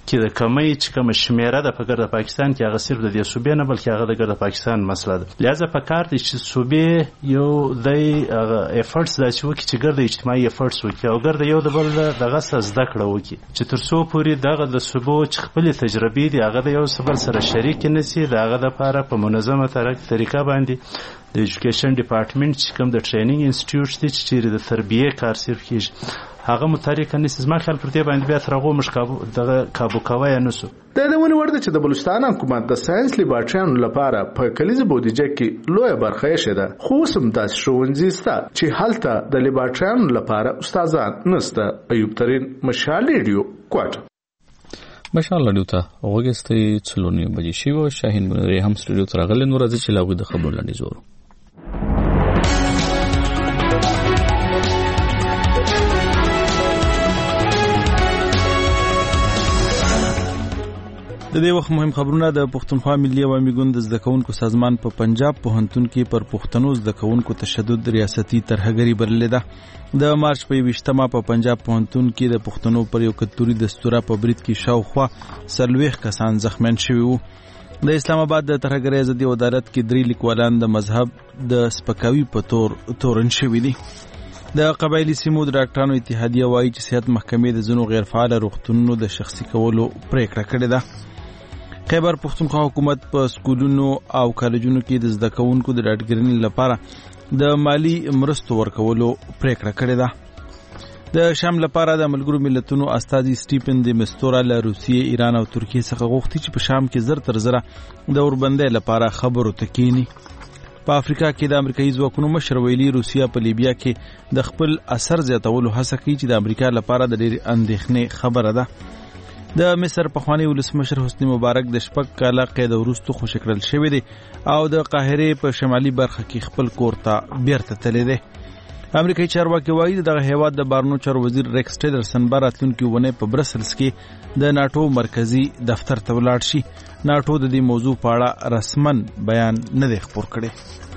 کې د کمی چې کوم شمیره د په ګرد پاکستان کې هغه صرف د دې صوبې نه بلکې هغه د ګرد پاکستان مسله ده. لہذا په کار دی چې صوبې یو د افورټس داسې وکړي چې ګرد اجتماعي افورټس وکړي او ګرد یو د بل دغه څه زده کړه وکړي چې تر څو پورې دغه د صوبو چې خپلې تجربې دي هغه د یو بل سره شریک نه سي د هغه دپاره په منظمه طریقه باندې د ایجوکیشن ډپارټمنټ چې کوم د ټریننګ انسټیټیوټ دی چې چیرې د تربیې کار صرف کېږي هغه متحرک نه سي. زما خیال پر دې باندې بیا تر هغو موږ کابو کوی نه سو. د یادونې وړ ده چې د بلوچستان حکومت د ساینس لیبارټریانو لپاره په کلیزه بودیجه کې لویه برخه ایښې ده، خو اوس هم داسې ښوونځي شته چې هلته د لیبارټریانو لپاره استادان نشته. ایوب ترین، مشال ریډیو، کوټه. مشال ریډیو ته وګستې 4:09 بجې شوي وو. شاهین منری هم سټوډیو ته راغلی، نو راځي چې له هغوی د خبرو لاندې زورو. د دې وخت مهم خبرونه. د پښتونخوا ملي عوامي ګوند د زده کوونکو سازمان په پنجاب پوهنتون کې پر پښتنو زده کوونکو تشدد ریاستي ترهګري بللې ده. د مارچ په 20مه په پنجاب پوهنتون کې د پښتنو پر یو کلتوري دستوره په برید کې شاوخوا 40 کسان زخمیان شوي وو. د اسلام آباد د ترهګرۍ ضد عدالت کې 3 لیکوالان د مذهب د سپکاوي په تورن شوي دي. د قبایلی سیمو د ډاکټرانو اتحادیه وایي چې صحت محکمې د ځینو غیر فعال روغتونونو د شخصي کولو پریکړه کړې ده. خیبر پښتونخوا حکومت په سکولونو او کالجونو کې د زده کوونکو د ډاډګرنې لپاره د مالی مرستو ورکولو پریکړه کړې ده. د شام لپاره د ملګرو ملتونو استازي سټیفن د مستورا له روسیې، ایران او ترکیې څخه غوښتي چې په شام کې زر تر زره د اوربندۍ لپاره خبرو ته کینی. په افریقا کې د امریکایي ځواکونو مشر ویلي روسیا په لیبیا کې د خپل اثر زیاتولو هڅه کوي چې د امریکا لپاره د ډېرې اندېښنې خبره ده. د مصر پخوانی ولسمشر حسنی مبارک د 6 کاله قید وروسته خوشی کړل شوی دی او د قاهره په شمالي برخه کې خپل کور ته بیرته تللی دی. امریکایي چارواکي وایي دغه هیواد د بارنو چارو وزیر ریکس ټیلرسن راتلونکي ونه په برسلز کې د ناتو مرکزی دفتر ته ولاړ شي. ناتو د دې موضوع په اړه رسمن بیان نه دی خپور کړی.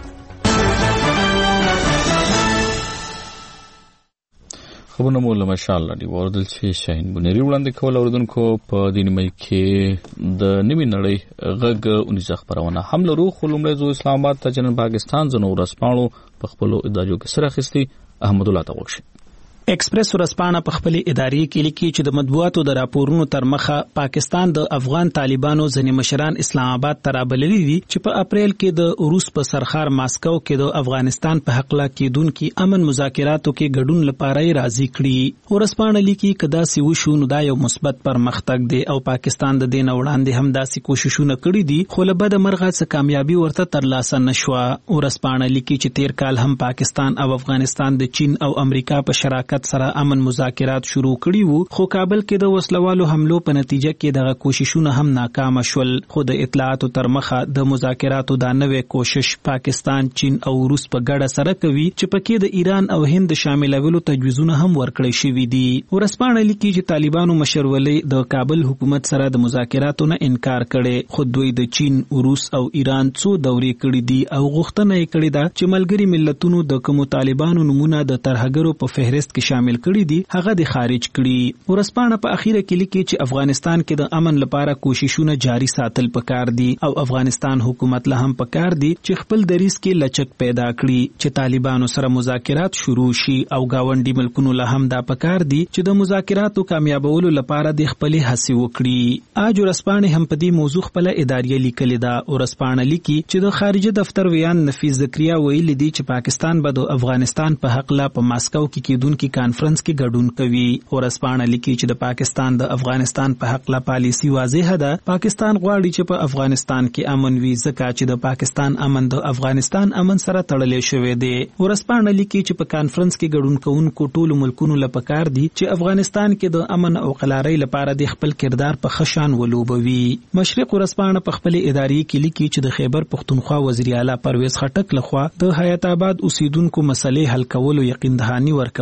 خبرونه مو له مشال لاندې وردل چې شاهین بنيري وړاندې کول. اوردونکو په دې نیمه کې د نیمه نړۍ غږ 19 خبرونه هم لرو. خو لومړی زو اسلام آباد ته جنن پاکستان زنو ورسپانو په خپل ادارو کې سره خستي احمد الله تغوشي. ایکسپریس ورسپانه په خپل اداري کې لیکي چې د مطبوعاتو د راپورونو تر مخه پاکستان د افغان طالبانو ځینې مشران اسلام آباد ته رابللي دي چې په اپریل کې د روس په سرخار ماسکو کې د افغانستان په حق لا کېدونکو امن مذاکراتو کې ګډون لپاره راضي کړي. ورسپانه لیکي کدا سی وشو نو دا یو مثبت پرمختګ دی او پاکستان د دین وړاندې هم داسې کوششونه کړي دي خو له بده مرغه څه کامیابی ورته ترلاسه نشوه. ورسپانه لیکي چې تیر کال هم پاکستان او افغانستان د چین او امریکا په شراکت سره امن مذاکرات شروع کړي وو خو کابل کې د وسلوالو حملو په نتیجه کې دغه کوششونه هم ناکام شول. خو د اطلاعاتو تر مخه د مذاکراتو دا نوې کوشش پاکستان، چین او روس په ګډه سره کوي چې پکې د ایران او هند شاملولو تجویزونه هم ورکړي شوي دي. ورسپانه لیکي چې طالبانو مشرولې د کابل حکومت سره د مذاکراتو نه انکار کړي خو دوی د چین، روس او ایران څو دورې کړي دي او غوښتنه یې کړې ده چې ملګري ملتونو د کوم طالبانو نمونه د ترهګرو په فهرست کې شامل کړي دي هغه د خارج کړي. ورسپانه په اخیره کې لیکي چې افغانستان کې د امن لپاره کوششونه جاری ساتل پکار دي او افغانستان حکومت له هم پکار دي چې خپل دریس کې لچک پیدا کړي چې طالبانو سره مذاکرات شروع شي او گاونډي ملکونو له هم دا پکار دي چې د مذاکراتو کامیابولو لپاره د خپل هڅې وکړي. اج ورسپانه هم په دې موضوع خپل اداري لیکل ده. ورسپانه لیکي چې د خارجه دفتر ویان نفیس زکریا ویلي دي چې پاکستان به د افغانستان په حق لا په ماسکو کې کېدونکو کانفرنس کې ګډون کوي. ورسپانه لیکي چې د پاکستان د افغانستان په حق لا پالیسی واضح ده. پاکستان غواړي چې په افغانستان کې امن وي ځکه چې د پاکستان امن د افغانستان امن سره تړلې شوی دی. ورسپانه لیکي چې په کانفرنس کې ګډون کوونکو ټولو ملکونو لپاره کار دي چې افغانستان کې د امن او قلارۍ لپاره د خپل کردار په خشان ولوبوي. مشرق ورسپانه په خپل اداري کې لیکي چې د خیبر پښتونخوا وزیر اعلی پرویز خټک لخوا د حیات آباد اوسیدونکو مسلې حل کولو یقین دهاني ورکول یو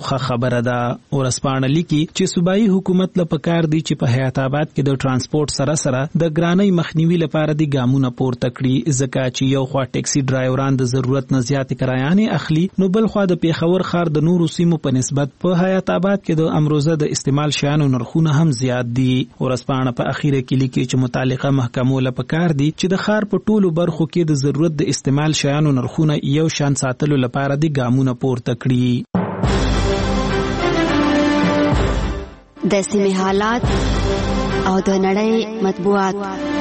ښه خبره ده. ورسپانه لیکي چې صوبایي حکومت له پکار دی چې په حیات آباد کې د ترانسپورت سره د ګرانۍ مخنیوي لپاره د ګامونه پورته کړي، ځکه چې یو خوا ټیکسي ډرایوران د ضرورت نه زیاتې کرایانې اخلي، نو بل خوا د پیښور ښار د نورو سیمو په نسبت په حیات آباد کې د امروزه د استعمال شیانو نرخونه هم زیات دي. ورسپانه په اخیره کې لیکي چې متعلقه محکمو له پکار دي چې د ښار په ټولو برخو کې د ضرورت د استعمال شیانو نرخونه یو شان ساتلو لپاره د ګامونه پورته کړي. د سیمې حالات او د نړۍ مطبوعات.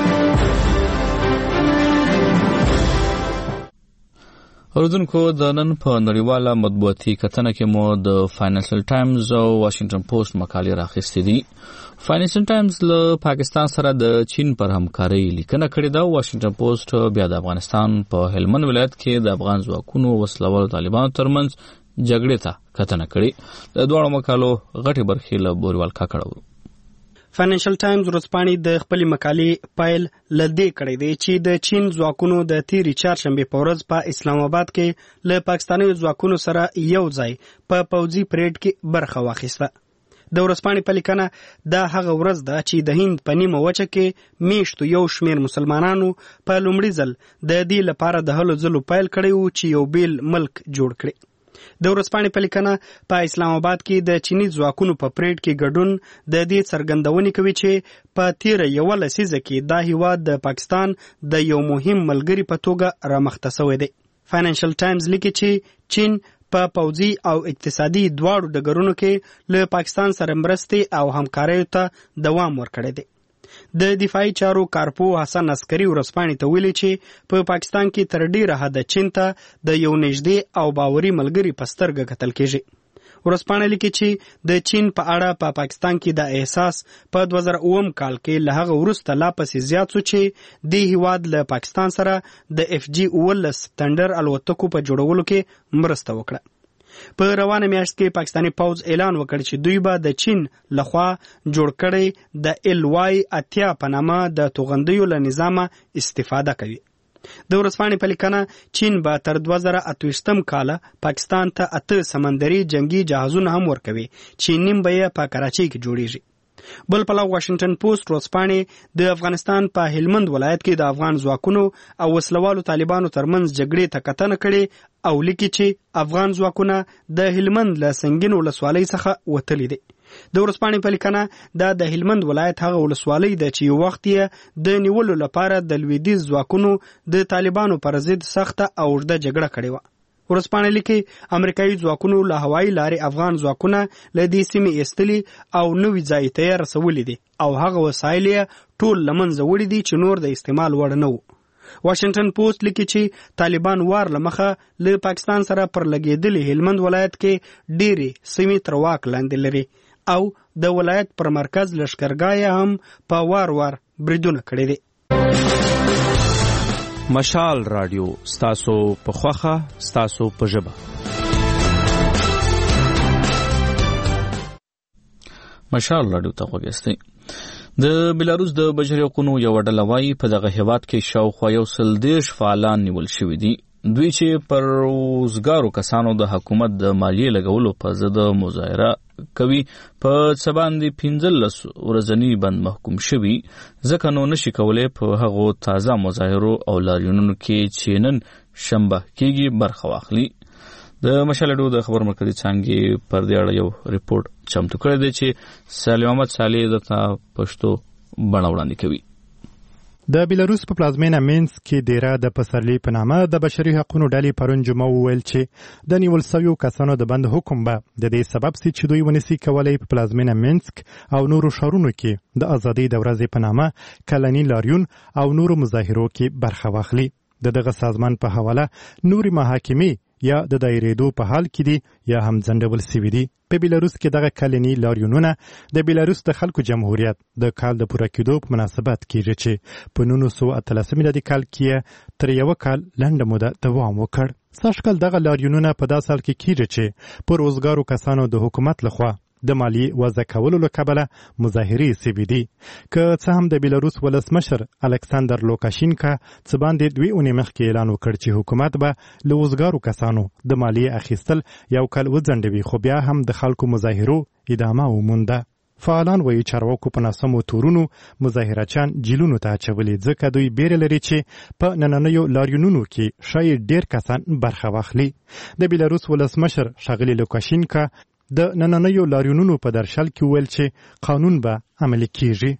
اوریدونکو د نن په نړیواله مطبوعاتي کتنه کې مو د فاینانشل ټایمز او واشنگټن پوسټ مقالې راخیستې دي. فاینانشل ټایمز له پاکستان سره د چین پر همکارۍ لیکنه کړې ده. واشنگټن پوسټ بیا د افغانستان په هلمند ولایت کې د افغان ځواکونو وسلوالو طالبانو ترمنځ جګړې ته کتنه کړې. د دواړو مقالو غټې برخې له بوریوال کاکړ. فاینانشل ټایمز ورځپاڼې د خپلې مقالې پایل لدې کړی دی چې د چین ځواکونو د تیرې چهارشنبې په ورځ په اسلام آباد کې له پاکستاني ځواکونو سره یو ځای په پوځي پریډ کې برخه واخیسته. د ورځپاڼې په لیکنه دا هغه ورځ ده چې د هند په نیمه وچه کې میشتو یو شمیر مسلمانانو په لومړي ځل د دې لپاره د هلو ځلو پیل کړی و چې یو بیل ملک جوړ کړي. د ورځپاڼې په لیکنه په اسلام آباد کې د چینی ځواکونو په پریډ کې ګډون د دې څرګندونې کوي چې په تیره یوه لسیزه کې دا هیواد د پاکستان د یو مهم ملګري په توګه رامخته شوی دی. فاینانشل ټایمز لیکي چې چین په پوځي او اقتصادي دواړو ډګرونو کې له پاکستان سره مرستې او همکاریو ته دوام ورکړی دی. د دفاعي چارو کارپو حسن عسکري ورځپاڼې ته ویلي چې په پاکستان کې تر ډیره حده چین ته د یو نږدې او باوري ملګري په سترګه کتل کېږي. ورځپاڼه لیکي چې د چین په اړه په پاکستان کې د احساس په 2009 کال کې له هغه وروسته لا پسې زیات شو چې د هیواد له پاکستان سره د FG-19 تندر الوتکو په جوړولو کې مرسته وکړه. په روانه میاشت کې پاکستاني پوځ اعلان وکړ چې دوی به د چین لخوا جوړ کړی د LY-80 په نامه د توغندیو له نظامه استفاده کوي. د ورځپاڼې په لیکنه چین به تر 2028 کاله پاکستان ته 8 سمندري جنگي جهازونه هم ورکوي چې نیم به یې په کراچۍ کې جوړیږي. بل پلو واشنگټن پوسټ ورځپاڼې د افغانستان په هلمند ولایت کې د افغان ځواکونو او وسلوالو طالبانو ترمنځ جګړې ته کتنه کړې او لیکي چې افغان ځواکونه د هلمند له سنگین ولسوالۍ څخه وتلي دي. د ورځپاڼې په لیکنه دا د هلمند ولایت هغه ولسوالۍ ده چې یو وخت یې د نیولو لپاره د لویدیځ ځواکونو د طالبانو پر ضد سخته او اوږده جګړه کړې وه. ورځپاڼه لیکي امریکایي ځواکونو له هوایي لارې افغان ځواکونه له دې سیمې ایستلي او نوي ځای ته یې رسولي دي او هغه وسایل یې ټول له منځه وړي دي چې نور د استعمال وړ نه وو. واشنگټن پوسټ لیکي چې طالبان وار له مخه له پاکستان سره پر لګېدلي هلمند ولایت کې ډېرې سیمې تر واک لاندې لري او د ولایت پر مرکز لښکرګاه هم په وار بریدونه کړي دي. مشال رادیو ستاسو په خوخه ستاسو په ژبه. مشال رادیو ته وګورئ. د بلاروس د بشري حقوقو یو ډله وايي په دغه هیواد کې شاوخوا 130 فعالان نیول شوي دي. دوی چې پر روزګارو کسانو د حکومت د مالیې لګولو په ضد مظاهره کوي په څه باندې 15 ورځنی بند محکوم شوي، ځکه نو نشي کولای په هغو تازه مظاهرو او لاریونونو کې چې نن شنبه کېږي برخه واخلي. د مشال رادیو د خبر مرکزي څانګې پر دې اړه یو ریپورت چمتو کړی دی چې سالم احمد صالح درته پښتو بڼه وړاندې کوي. د بیلاروس په پلازمینه مینسک کې دیره د پسرلی په نامه د بشري حقوقو ډلې پرون جمعه وویل چې د نیول شویو کسانو د بند حکم به د دې سبب سي چې دوی ونسي کولای په پلازمینه مینسک او نورو ښارونو کې د ازادۍ د ورځې په نامه کلنی لاریون او نورو مظاهرو کې برخه واخلي. دغه سازمان په حواله نوري محاکمې یا د دایریدو په حال کې دي یا هم ځنډول شوي دي. په بیلاروس کې دغه کلنی لاریونونه د بیلاروس د خلکو جمهوریت د کال د پوره کېدو په مناسبت کېږي چې په 1913 میلادي کال کې تر یو کال لنډه موده دوام وکړ. سږکال دغه لاریونونه په داسې حال کې کېږي چې په روزګارو کسانو د حکومت لخوا د مالیې وضع کولو له کبله مظاهرې سوي دي. که څه هم د بیلاروس ولسمشر الکساندر لوکاشینکا څه باندې 2 اونۍ مخکې اعلان وکړ چې حکومت به له وزګارو کسانو د مالیې اخیستل یو کال وځنډوي، خو بیا هم د خلکو مظاهرو ادامه ومونده. فعالان وایي چارواکو په ناسمو تورونو مظاهرچیان جیلونو ته اچولي، ځکه دوی بیره لري چې په نننیو لاریونونو کې شاید ډیر کسان برخه واخلي. د بیلاروس ولسمشر ښاغلي لوکاشینکا د نننیو لاریونونو په درشل کې وویل چې قانون به عملي کیږي.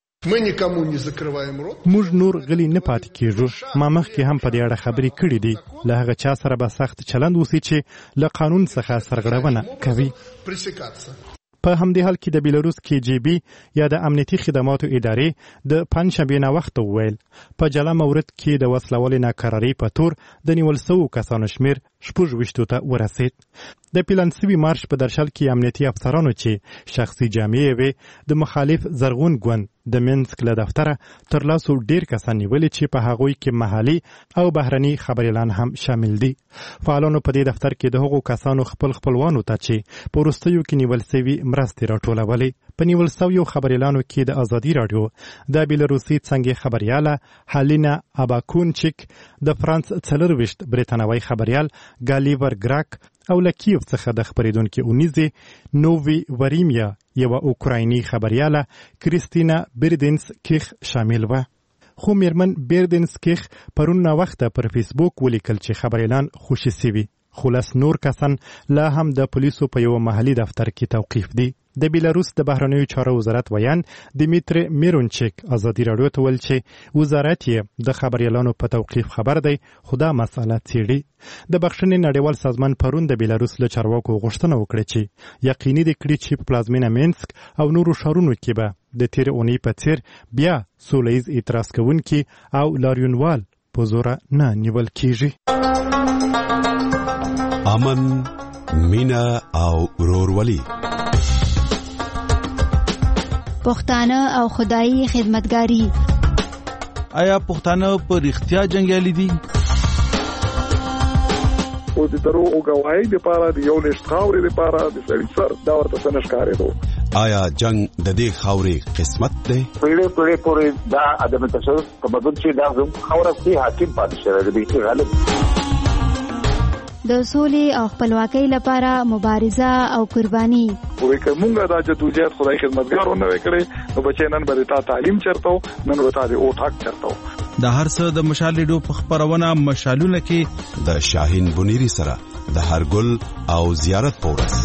موږ نور غلی نه پاتې کیږو. ما مخکې هم په دې اړه خبرې کړې دي. له هغه چا سره به سخت چلند وسی چې له قانون څخه سرغړونه کوي. په همدې حال کې د بیلاروس KGB یا د امنیتي خدماتو ادارې د پنځشنبې ناوخته وویل په جلا مورد کې د وسلوالې ناکرارۍ په تور د نیول شوو کسانو شمېر 26 ته ورسید. د پلان شوي مارش په درشل کې امنیتي افسرانو چې شخصي جامې وې د مخالف زرغون ګوند د منسک له دفتره تر لاسو ډیر کسان نیولي چې په هغوی کې محلي او بهرني خبريالان هم شامل دي. فعالانو په دې دفتر کې د هغو کسانو خپلوانو ته چې په وروستیو کې نیول شوي مرستې راټولولې. په نیول شویو خبريالانو کې د ازادي راډیو د بیلاروسي څنګه خبرياله هالینا اباکونچیک، د فرانس 24 بریتانوي خبريال ګالیور ګراک او له کیف څخه د خبریدونکو اونیزه نووي وریمیا یو اوکرایني خبرياله کریستینا بیردینسکیخ شامل و. خو میرمن بیردینسکیخ پرون وخته پر فیسبوک ولیکل چې خبريالان خوشي سوي، خو لاس نور کسان لا هم د پولیسو په یو محلي دفتر کې توقیف دي. د بیلاروس د بهرنیو چارو وزارت ویان دیمیتری میرونچیک ازادي راډیو ته ویل چې وزارت یې د خبريالانو په توقیف خبر دی، خو دا مسله څېړي. د بخښنې نړیوال سازمان پرون د بیلاروس له چارواکو غوښتنه وکړه چې یقیني دي کړي چې په پلازمینه مینسک او نورو ښارونو کې به د تیر اونۍ په څیر بیا سوله ییز اعتراض کوونکي او لاریونوال په زوره نه نیول کیږي. امن، مینا او ورورولي، پښتانه او خدایي خدمتګاری. آیا پښتانه په رښتیا جنګیالي دي؟ او د دروغ غواړي د پاره د یو لښت خاورې د پاره د سړي سر دا ورته څنګه ښکارېدو. آیا جنگ د دې خاورې قسمت دی؟ پیړې پورې دا ادم تصرف په بدل چې دا زموږ خاوره کې حاکم پاتې شوی دی، غالب د سولې او خپلواکۍ لپاره مبارزه او قرباني. وې کومه دا جدوجہد خدای خدمتګارونه وکړي نو بچی نن به تا تعلیم چرته نن به تا د اوټ حق چرته. د هر څه د مشال ریډیو په خبرونه مشالونه کې د شاهین بنيري سره د هرګل او زیارت پورس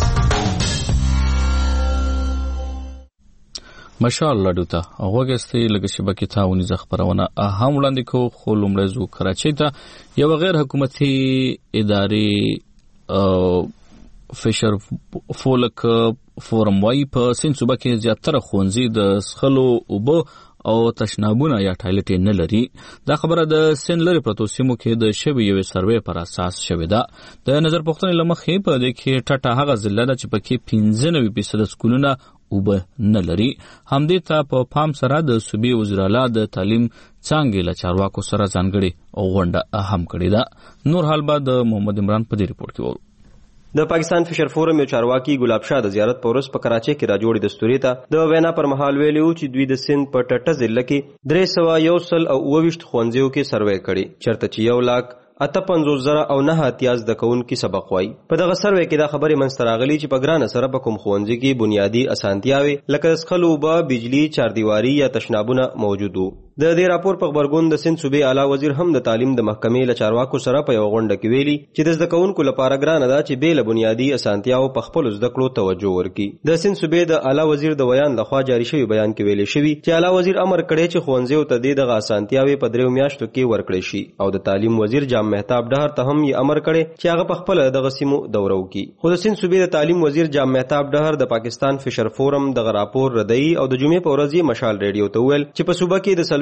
مشال لاډو ته هغهګستې لکه شبکې تاونی ز خبرونه هم وړاندې کو. خو لومړی زو کراچۍ ته یو غیر حکومتي ادارې فشر فولک فورم وايي په سین صوبه کې زیاتره ښوونځي د سخلو اوبه او تشنابونه یا ټایلټ نه لري. دا خبره د سین لري پروتو سیمو کې د شوی یو سروې پر اساس شوی ده. د نظر پوښتنې لمخې په دې کې ټټه هغه ضلع ده چې پکې 95% سکولونه اوبه نه لري. همدې ته په پام سره د صوبې وزیراعلی د تعلیم څانګې له چارواکو سره ځانګړې غونډه هم کړې ده. نور حال به د محمد عمران په دې ریپورت کې وو. د پاکستان فشر فورم یو چارواکي ګلاب شاه د زیارت پورس په کراچۍ کې راجوړې دستوري ته د وینا پر مهال ویلو چې دوی د سند په ټټه ضلع کې 321 ښوونځیو کې سروې کړي چرته چې 1,58,000 او 9 امتیاز د کوونکي سبق وایي. په دغه سروې کې دا خبرې منځته راغلي چې په ګرانه سره په کوم ښوونځي کې بنیادي اسانتیاوې لکه سخلو اوبه، بجلی، چاردیواري یا تشنابونه موجود وو. د دې راپور په خبرګون د سند صوبې اعلی وزیر هم د تعلیم د محکمې له چارواکو سره په یو غونډه کې ویلي چې د زده کوونکو لپاره ګرانه ده چې بې له بنیادي اسانتیاو په خپلو زده کړو توجه ورکړي. د سند صوبې د اعلی وزیر د بیان لخوا جاري شوي بیان کې ویلي شوي چې اعلی وزیر امر کړی چې ښوونځیو ته دغه اسانتیاوې په 3 میاشتو کې ورکړي شي او د تعلیم وزیر جام مهتاب ډهر ته هم یې امر کړی چې هغه په خپل دغه سیمو دوره وکړي. خو د سند صوبې د تعلیم وزیر جام مهتاب ډهر د پاکستان فشر فورم دغه راپور ردی او د جمعې په ورځ یې مشال ریډیو ته ویل چې په صوبه کې د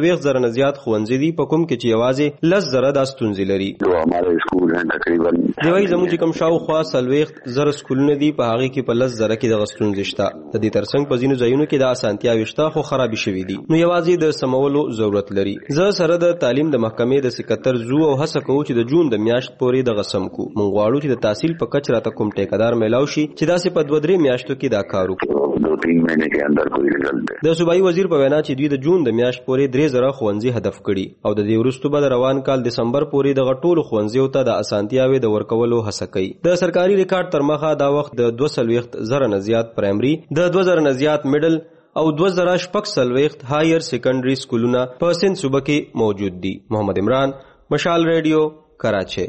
240,000 نه زیات ښوونځي دي په کوم کې چې یوازې 10,000 دا ستونزې لري. हमारे स्कूल हैं तकरीबन دی وايي زموږ چې کوم شاوخوا 40,000 سکولونه دي په هغه کې په 10,000 کې دغه ستونزې شته. د دې ترڅنګ په ځینو ځایونو کې د اسانتیاوې شته خو خرابې شوي دي، نو یوازې د سمولو ضرورت لري. زه سره د تعلیم د محکمې د سکرټر زو او هڅه کوو چې د جون د میاشت پورې دغه سم کو. موږ غواړو چې د تحصیل په کچ راته کوم ټیکدار میلاو شي چې داسې په 2-3 میاشتو کې دا کار وکړي. 2-3 مہینے کے اندر کوئی رزلٹ ده. د صوبایي وزیر په وینا چې دوی د جون د میاشت پورې 3,000 ښوونځي هدف کړي او د دې وروسته به د روان کال دسمبر پورې دغه ټولو ښوونځیو ته د اسانتیاوې د ورکولو هڅه کوي. د سرکاري ریکارډ تر مخه دا وخت د 240,000 نه زیات پرایمري، د 2,000 نه زیات میډل او 2,040 هایر سیکنډري سکولونه په سند صوبه کې موجود دي. محمد عمران، مشال ریډیو، کراچۍ.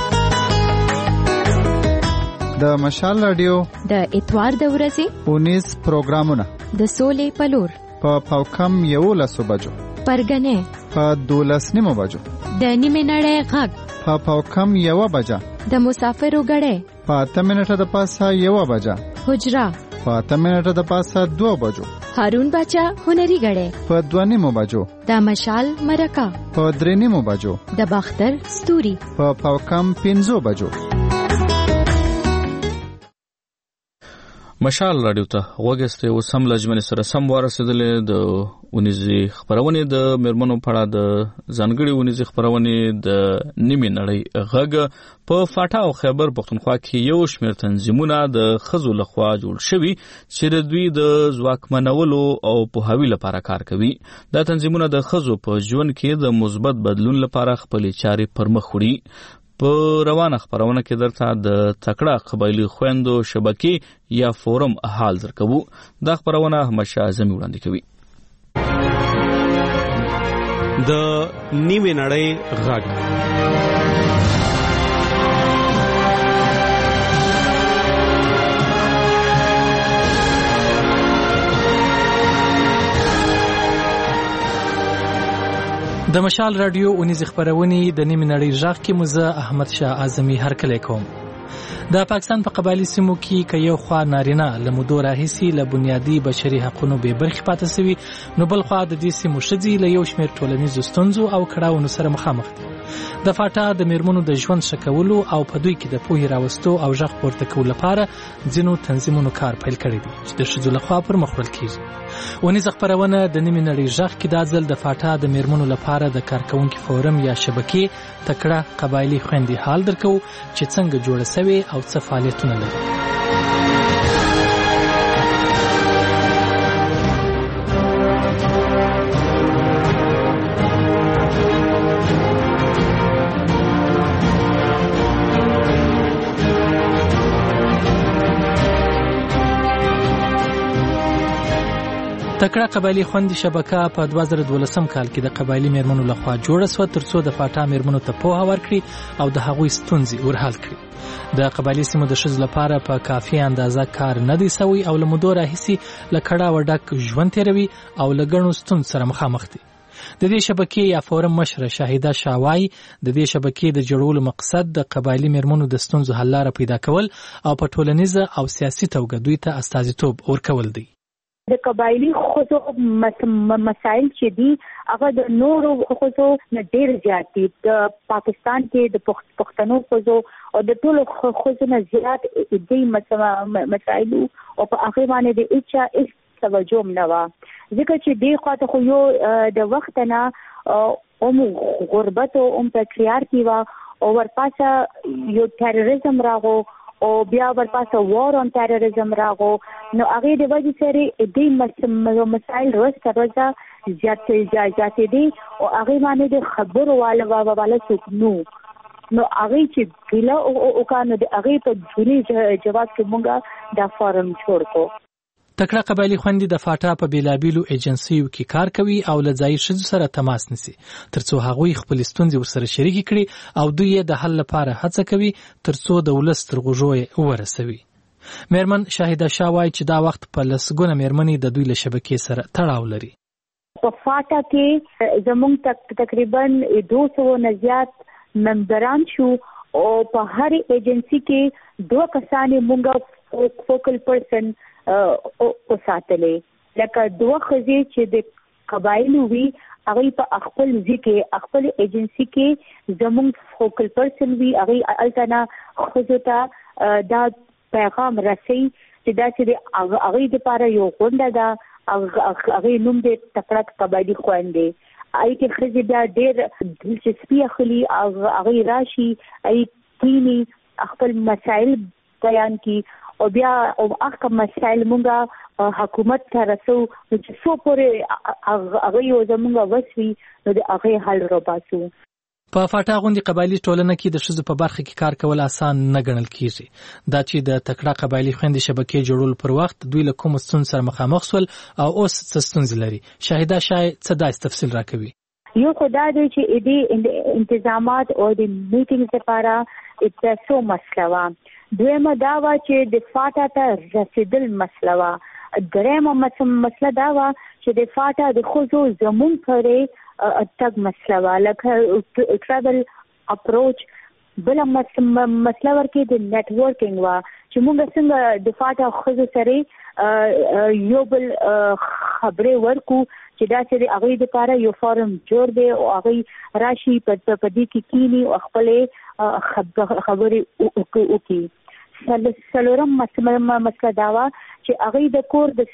د مشال رادیو د اتوار د ورځې 19 پروګرامونه د سولې پلور په پاوکم 11 بجو، پرګنې په 12 بجو، د نیمه نړۍ غږ په پاوکم 1 بجه، د مسافرو غړې په 8 منټه د پاسه 1 بجه، حجرا په 8 منټه د پاسه 2 بجو، هارون بچا هنري غړې په 2 بجو، د مشال مرکه په 3 بجو، د باختر ستوري په پاوکم 15 بجو. مشال رادیو ته وګسته او سم لجمن سره سم ورسېدلې د اونیزي خبرونه د مرمنو پړه د ځانګړي اونیزي خبرونه د نیمه نړۍ غږ په فاټا او خیبر پختونخوا کې یو شمېر تنظیمونه د خزو لخوا جوړ شوي چې د دوی د ځواکمنولو او پوهاوي لپاره کار کوي. دا تنظیمونه د خزو په ژوند کې د مثبت بدلون لپاره خپل چارې پرمخ وړي. په روانه خبرونه کې درته د تکړه قبایلی خويندو شبکې یا فورم حال درکوو. دا خبرونه همشه اعظمي وړاندې کوي. د نیمه نړۍ غږ د مشال رادیو اونیزه خبرونه د نیمه نړۍ غږ کې مزه احمد شاه اعظمي هرکلی کوم. د پاکستان په قبایلی سیمو کې که یو خوا نارینه له مودو راهیسي له بنیادي بشري حقوقو به برخې پاتې سوي، نو بل خوا د دې سیمو ښځې له یو شمېر ټولنیزو ستونزو او کړاوونو سره مخامخ دي. د فاټا د میرمنو د ژوند ښه کولو او په دوی کې د پوهې راوستو او غږ پورته کولو لپاره ځینو تنظیمونو کار پیل کړی دی چې د ښځو لخوا پر مخ وړل کیږي. ونیزه خبرونه د نیمه نړۍ غږ کې دا ځل د فاټا د میرمنو لپاره د کارکونکو فورم یا شبکې تکړه قبایلی خويندې حال درکو چې څنګه جوړه سوي او څه فعالیتونه لري. تکړه قبایلی خوندې شبکه په 2012 کال کې د قبایلی میرمنو لخوا جوړه شوه ترڅو د فاټا میرمنو ته پوهه ورکړي او د هغوی ستونزې ورحل کړي. د قبایلی سیمو د ښځو لپاره په کافي اندازه کار نه دی سوی او له مودو راهیسي له کړاوه ډک ژوند تیروي او له ګڼو ستونزو سره مخامخ دي. د دې شبکې یا فورم مشره شاهده شاوای د دې شبکې د جوړولو مقصد د قبایلی میرمنو د ستونزو حل لاره پیدا کول او په ټولنیزه او سیاسي توګه دوی ته استازیتوب ورکول دی. د قبایلی خزو مسائل چې دي هغه د نورو خزو نه ډېر زیات دي. د پاکستان کې د پښتنو خزو او د ټولو خزو نه زیات دې مسائل او په هغه باندې د هیڅ توجه نه و، ځکه چې دې خاطر خو یو د وخت نه غربت او پټریارکی و او ورپاسه یو تروریزم راغو او بیا ورپاسه وار اون تروریزم راغو، نو هغه د وجې سره دې مسایل روزه زیاتې دي او هغه باندې د خبرو والا څوک نو هغه چې ګیله او کانو د هغه په ځینې جواب کې مونږه دا فارم جوړ کو. تکړه قبایلی خوندې د فاټا په بیلابیلو ایجنسیو کې کار کوي او له ځایي ښځو سره تماس نیسي ترڅو هغوی خپل ستونزې ورسره شریکې کړي او دوی یې د حل لپاره هڅه کوي ترڅو د ولس تر غوږو یې ورسوي. میرمن شاهده شاوای چې دا وخت په لسګونه میرمنې د دوی له شبکې سره تړاو لري. په فاټا کې زموږ تقریبا 200 نه زیات ممبران شو او په هر ایجنسی کې 2 کسان مونږه فوکل پرسن او ساتلې، لکه 2 خزې چې د قبایل وي هغه په خپل ځکه خپل ایجنسی کې زموږ فوکل پرسن وي هغه التنا خصوصا دا پیغام رسي چې دا چې هغه د لپاره یو غونډه ده هغه نوم دې تکړه قبایلی خويندې اې کې خځې بیا ډېر دلچسپي اخلي او هغه راشي اې کینی خپل مسائل بیان کی او بیا او هغه مسائل مونږه حکومت ته رسو چې څو پورې هغه یو زمونږ وسوي نو د هغه حل روباسو. په فاټا غونډې قبایلی ټولنه کې د ښځو په برخه کې کار کول آسان نه ګڼل کیږي. دا چې د تکړه قبایلی خويندې شبکې جوړول پر وخت دوی له کوم ستونزو سره مخامخ شول او اوس څه ستونزې لري. شاهده شای څه داسې تفصیل راکوي. یو خدای دې چې دې انتظامات او د میټینګ لپاره اتاسو مسله وا. دویمه دا وا چې د فاټا ته رسیدل مسله وا. دریمه مسله دا وا چې د فاټا د خوځو زمون پرې تک مسله وا لکه ټریول اپروچ. بل مسله ورکې د نیټورکینګ وا چې موږ څنګه د فاټا خوځو سره یو بل خبرې ورکو چې دا چې هغه د لپاره یو فورم جوړ دی او هغه راشي په دې کې کینی او خپل خبرې وکړي. سلورم مسله دا وا چې هغه د کور د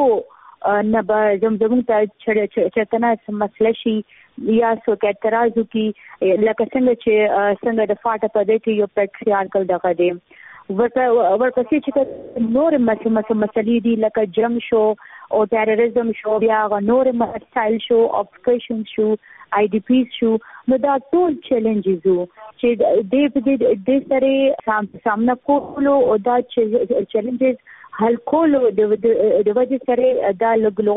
سړو نه به زموږ ته چرتنه مسله شي یا سو کې اعتراض وکړي لکه څنګه د فاټا په دې کې یو پیټریارکل دغه دی. ورپسې چې نور مسلې دي لکه جنگ شو او ټیرریزم شو بیا نور مسایل شو اپسکشن شو IDPs شو نو دا ټول چیلنجز وو چې د سره سامنا کولو او دا چیلنجز حل کولو د وجه سره دا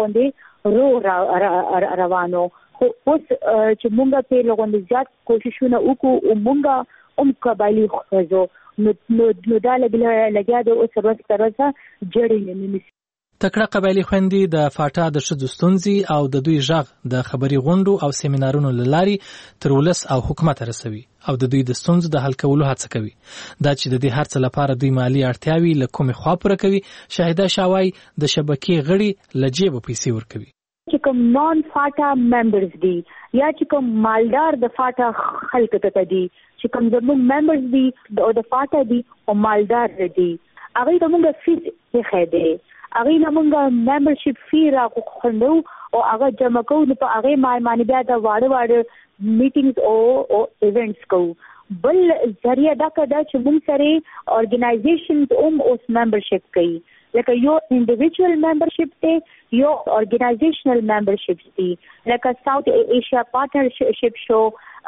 لګلوندې روانو. خو اوس چې مونږ په لګوندې زیات کوششونه وکړو او مونږ قبایلی خوځو نو دا لګیا د اوس ورځ تر ورځې جوړې نه. تکړه قبایلی خويندې د فاټا د ښځو ستونزې او د دوی غږ د خبري غونډو او سیمینارونو لارې تر ولس او حکومت رسوي او د دوی د ستونزو د حل کولو هڅه کوي. دا چې د دې هرڅه لپاره دوی مالی اړتیاوي له کومې خوا پوره کوي. شاهده شاوای د شبکې غړي له جیبه پیسې ورکوي. چې کوم نون فاټا ممبرز دي یا چې کوم مالدار د فاټا خلک ته دي چې کوم زموږ ممبرز دي او د فاټا دي او مالدار دي هغه د موږ فیس یې خېده هغه موږ ممبرشپ فی را خوندو او هغه جمع کوو په هغه معنی بیا د واړه میټینګز او ایونټس کوو. بل ذریعہ دا کدا چې موږ سره ارګنایزیشنز اوس ممبرشپ کوي لکه یو انډیویډوال ممبرشپ ته یو ارګنایزیشنل ممبرشپ دي لکه ساوث ایشیا پارټنرشپ شو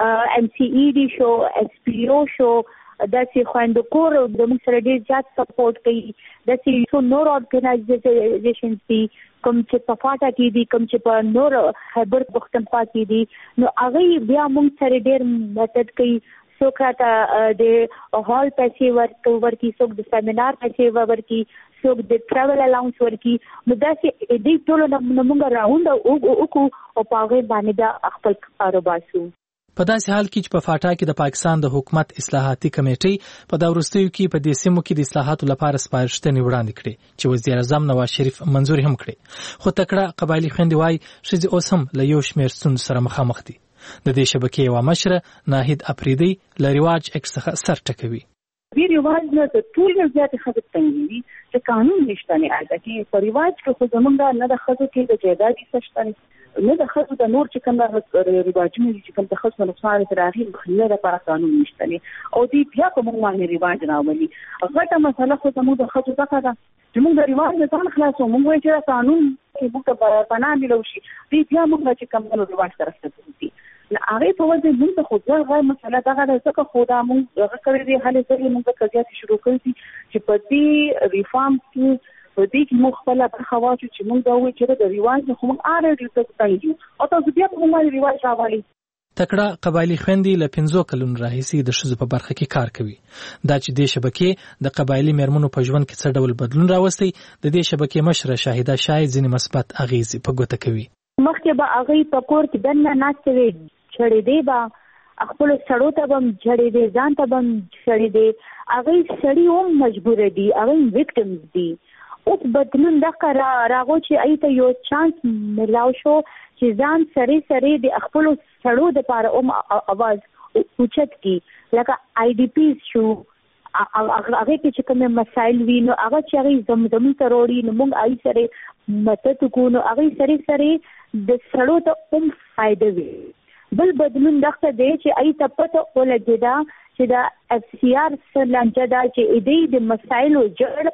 MCED شو SPO شو دا چې خويندو کور د موږ سره ډیر زیات سپورټ کوي. دا چې څو نور ارګنایزیشنز دي کوم چې په فاټا کې دي کوم چې په نور خیبر پختونخوا کې دي نو هغه بیا موږ سره ډیر مدد کوي. څوک راته د هال پیسې ورکي څوک د سیمینار پیسې ورکي څوک د ټریول الاونس ورکي. نو دا چې دې ټول موږ راوند او په هغه باندې دا خپل کاروبار شو. په داسې حال کې چې په فاټا کې د پاکستان د حکومت اصلاحاتي کمیټې په دا وروستیو کې په دې سیمو کې د اصلاحاتو لپاره سپارښتنې وړاندې کړې چې وزیر اعظم نواز شریف منظور هم کړې. خو تکړه قبایلی خويندې وايي ښځې اوس هم له یو شمېر ستونزو سره مخامخ دي. د دې شبکې یوه مشره ناهید اپریدی له رواج اکس څخه سر ټکوي. وی رواج نه د ټول زیات خبرې تنګي چې قانون نشته نه اته کې په رواج کې خو زمونږ نه د خزو کې د جیدادي سشتنه نه د خزو د نور چې کوم رواجونه چې کوم د خزو نقصان راغی خلل لپاره قانون نشته نه او دې بیا په موږ باندې رواج راولي. غټه مسله خو زموږ د خزو څخه ده چې موږ د رواج نه ځان خلاصو موږ وایو چې قانون کې موږ په پناه ملو شي دې بیا موږ چې کوم د رواج طرف ته ځي هغه په وجه موږ د خو ځای مسله دغه د څه خو دا موږ هغه کړی دی هله ځکه موږ د قضیات شروع کړی چې په دې ریفارم کې په دې کې موږ خپل برخه واچو چې موږ دا وایو چې د ریواج نه خو موږ اړ ته تایو او تاسو بیا په موږ ریواج راوړی. تکړه قبایلی خويندې له 15 کلونو راهیسې د ښځو په برخه کې کار کوي. دا چې د شبکې د قبایلی مېرمنو په ژوند کې څه ډول بدلون راوستي د دې شبکې مشره شاهده شای ځینې مثبت اغیزې په ګوته کوي. مخکې به هغه په کور کې دنه ناشته وي چړې دی با خپل سړو ته بم چړې دی ځان ته بم چړې دی هغه سړی هم مجبور دي هغه وکټمز دي. اوس بدلون د راغو چې ایته یو چانس ملاو شو چې ځان سره د خپل سړو د لپاره اواز اوچت کی لکه IDPs شو هغه کې چې کوم مسایل وي نو هغه چې هغه زموږ تروړي نو موږ آی سره مدد کو نو هغه سره د سړو ته فائدہ وي بل بدلون دغه دی چې آی ته پته ولګیدا چې دا FCR سرلانجه دا چې دې د مسایلو جړ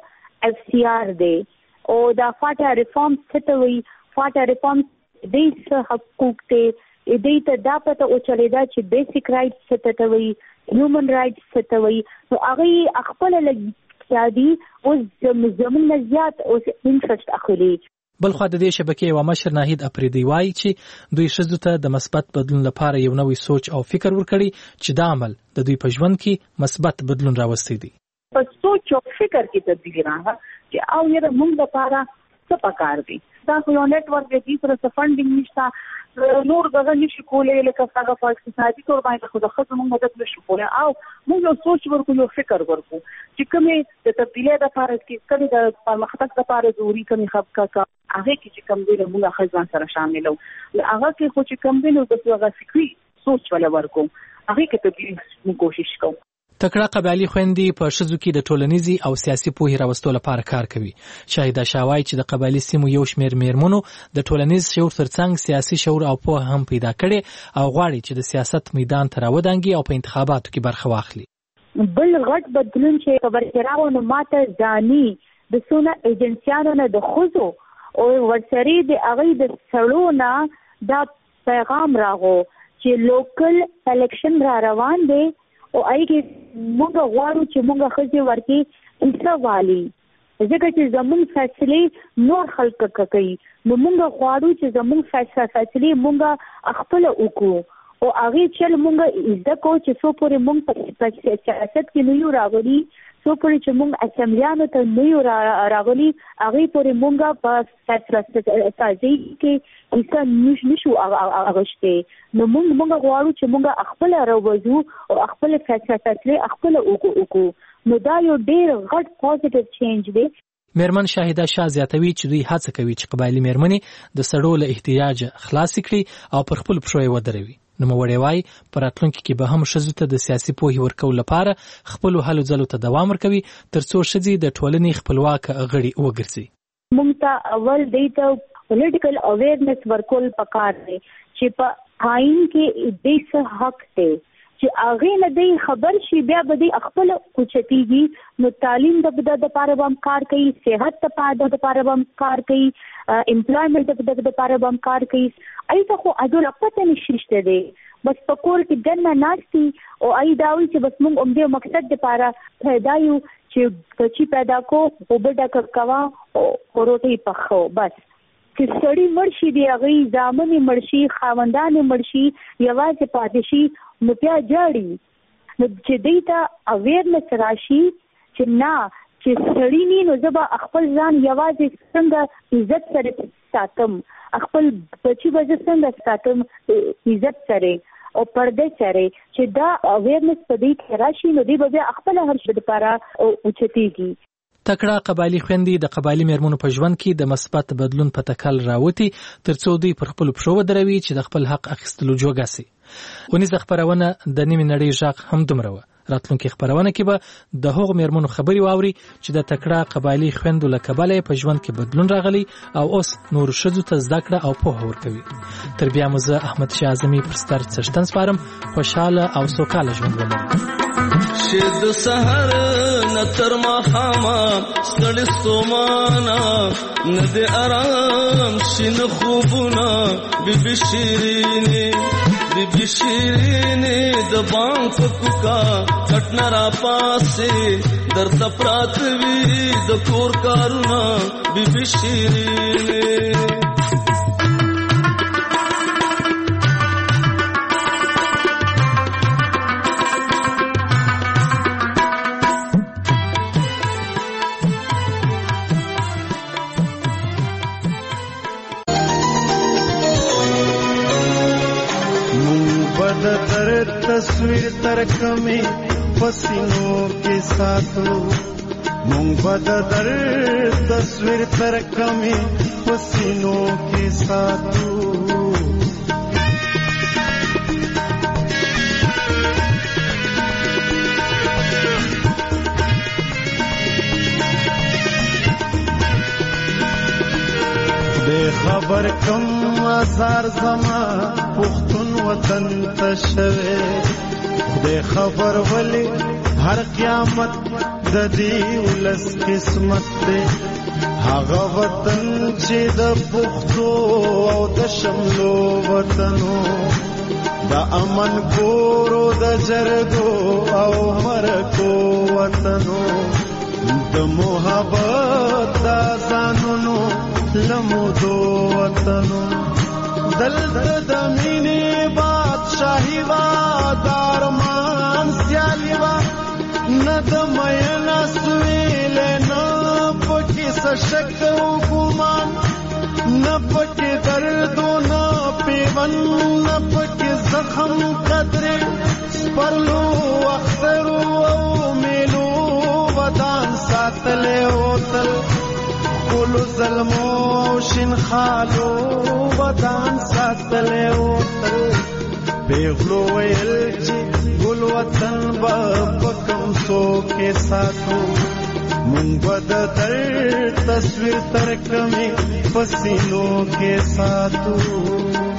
FCR دی او دا فاټا ریفارم ستوي فاټا ریفارم دې څه حقوق ته دې ته دا پته او چلیدا چې بیسیک رائټس ستوي هیومن رائټس ستوي نو هغه خپل لګیادي او زموږ زیات او انټرست اخلي بلخو د دې شبکې یو مشر ناهید اپریدي وایي چې دوی ښځو ته د مثبت بدلون لپاره یو نوې سوچ او فکر ورکړي چې دا عمل د دوی په ژوند کې مثبت بدلون راوستي دي په سوچ او فکر کې تبدیلی راغله چې او یې موږ لپاره څه پکار دي دا یو نیټ ورک دی چې فنډینګ نشته نور دغه نشي کولای لکه څنګه په اقتصادي تور باندې خو د خدای موږ مدد نشو کولای او موږ یو سوچ ورکو یو فکر ورکو چې کومه د تبدیلی لپاره کې کومه د پرمختګ لپاره ضروري کومه خبره هغه کې چې کوم دی موږ خزان سره شاملو هغه کې خو چې کوم دی نو د هغه فکری سوچ ولا ورکو هغه کې تبدیلی موږ کوشش کوو تکړه قبایلی خويندې په شذو کې د ټولنیزي او سیاسي پوهې راوستلو لپاره کار کوي. شاهده شاوای چې د قبایلی سیمو یو شمېر میرمنو د ټولنیز شعور ترڅنګ سیاسي شعور او پوهه هم پیدا کړي او غواړي چې د سیاست میدان ته راودانګي او په انتخاباتو کې برخه واخلي. بل غټ بدلون چې خبرتراو نو ماته ځاني د سونه ایجنسیانو نه د خوځو او ورسري د اغې د سړونه دا پیغام راغو چې لوکل الیکشن را روان دي او ایږي موږ غواړو چې موږ خځې ورکی حصہ والی ځکه چې زموږ فیصله نور خلک کوي نو موږ غواړو چې زموږ فیصله موږ خپل وکړو او هغه چې موږ عزت کو چې څو پورې موږ په سیاست کې نه یو راغلي څو پورې چې موږ اسمبلیانو ته نه یو راغلي هغه پورې موږ په سیاست کې حصہ نشو اغشته نو موږ غواړو چې موږ خپل راوځو او خپل فیصله خپل وکړو نو دا یو ډېر غټ پوزټیو چینج دی. میرمن شاهده شاه زیاتوي چې دوی هڅه کوي چې قبایلی میرمنې د سړو له احتیاج خلاص کړي او پر خپل پښو ودروي. نو موري وای پر راتلونکي کې به هم شذو ته د سیاسي پوهې ورکول لپاره خپل هلو ځلو ته دوام ورکوي ترڅو شذې د ټولنې خپلواک غړي وګرځي. موږ ته اول دیته پولیټیکل اویرنس ورکول پکار دی چې په آئین کې د څه حق دی چې هغه نه دی خبر شي بیا به دی خپل کوچتيږي نو تعلیم د لپاره هم کار کوي صحت د لپاره هم کار کوي امپلایمنت د لپاره هم کار کوي ایته خو اجل پته نشته دی بس پکور کې دنه ناشتي او ای داوي چې بس موږ هم دې مقصد لپاره پیدا یو چې بچی پیدا کو وبډا کوا او روټي پخو بس چې سړی مرشي دی هغه ځامن مرشي خاوندان مرشي یوازې پادشي نو بیا جاړي نو چې دیتا اویرنس راشي چې نه چې سړی نه نو زبا خپل ځان یوازې څنګه عزت سره ساتم خپل بچي وځ څنګه ساتم عزت سره او پرده سره چې دا اویرنس په دې کې راشي نو دی به خپل هر څه لپاره اوچتيږي. تکړه قبایلی خويندې د قبایلی میرمنو په ژوند کې د مثبت بدلون په تکل راوتی ترڅو دوی پر خپل پښو ودروي چې د خپل حق اخیستلو جوګه سي. ونیزه خبرونه د نیمه نړۍ ژغ هم دومره راتلونکي خبرونه کې به د هغو میرمنو خبري واوري چې د تکړه قبایلی خويندو له کبله په ژوند کې بدلون راغلي او اوس نور شذو ته زده کړه او پوهه ورکوي. تر بیا مو زه احمد شاه اعظمي پر ستر څشتن سپارم. خوشاله او سوکاله ژوند ولرئ. شد سحر نتر مخاما ستړي سومانا ند آرام شین خوبنا بیبي شیرینی د بانک کوکا کټنا را پاسه درته پرات وی د کور کارونا بیبي شیرینی तस्वीर तरकमे पसीनों के साथों मूंग बदर तस्वीर तरकमे पसीनों के साथों خبر کم آزار زما پختون وطن تشوي خدای خبر ولی هر قیامت د دې ولس قسمت دی هغه وطن چې د پختو او د شملو وطنو د امن کورو د جرګو او مرکو وطنو د محبت د ځانونو لمودو وطنو دلته د مینې بادشاهي وا دارمان سیالي وا نه د مینا سویل نه پکې سشک او ګمان نه پکې درد نه پیون نه پکې زخم قدرې سپرلو اخترو او میلو ودان ساتلې اوتل ګلو ظلمو او شین خالو ودان ساتلې اوتل پیغلو ویل چې ګل وطن با پکم سو کې ساتو مونږ د درد تصویر تر کمې پسینو کې ساتو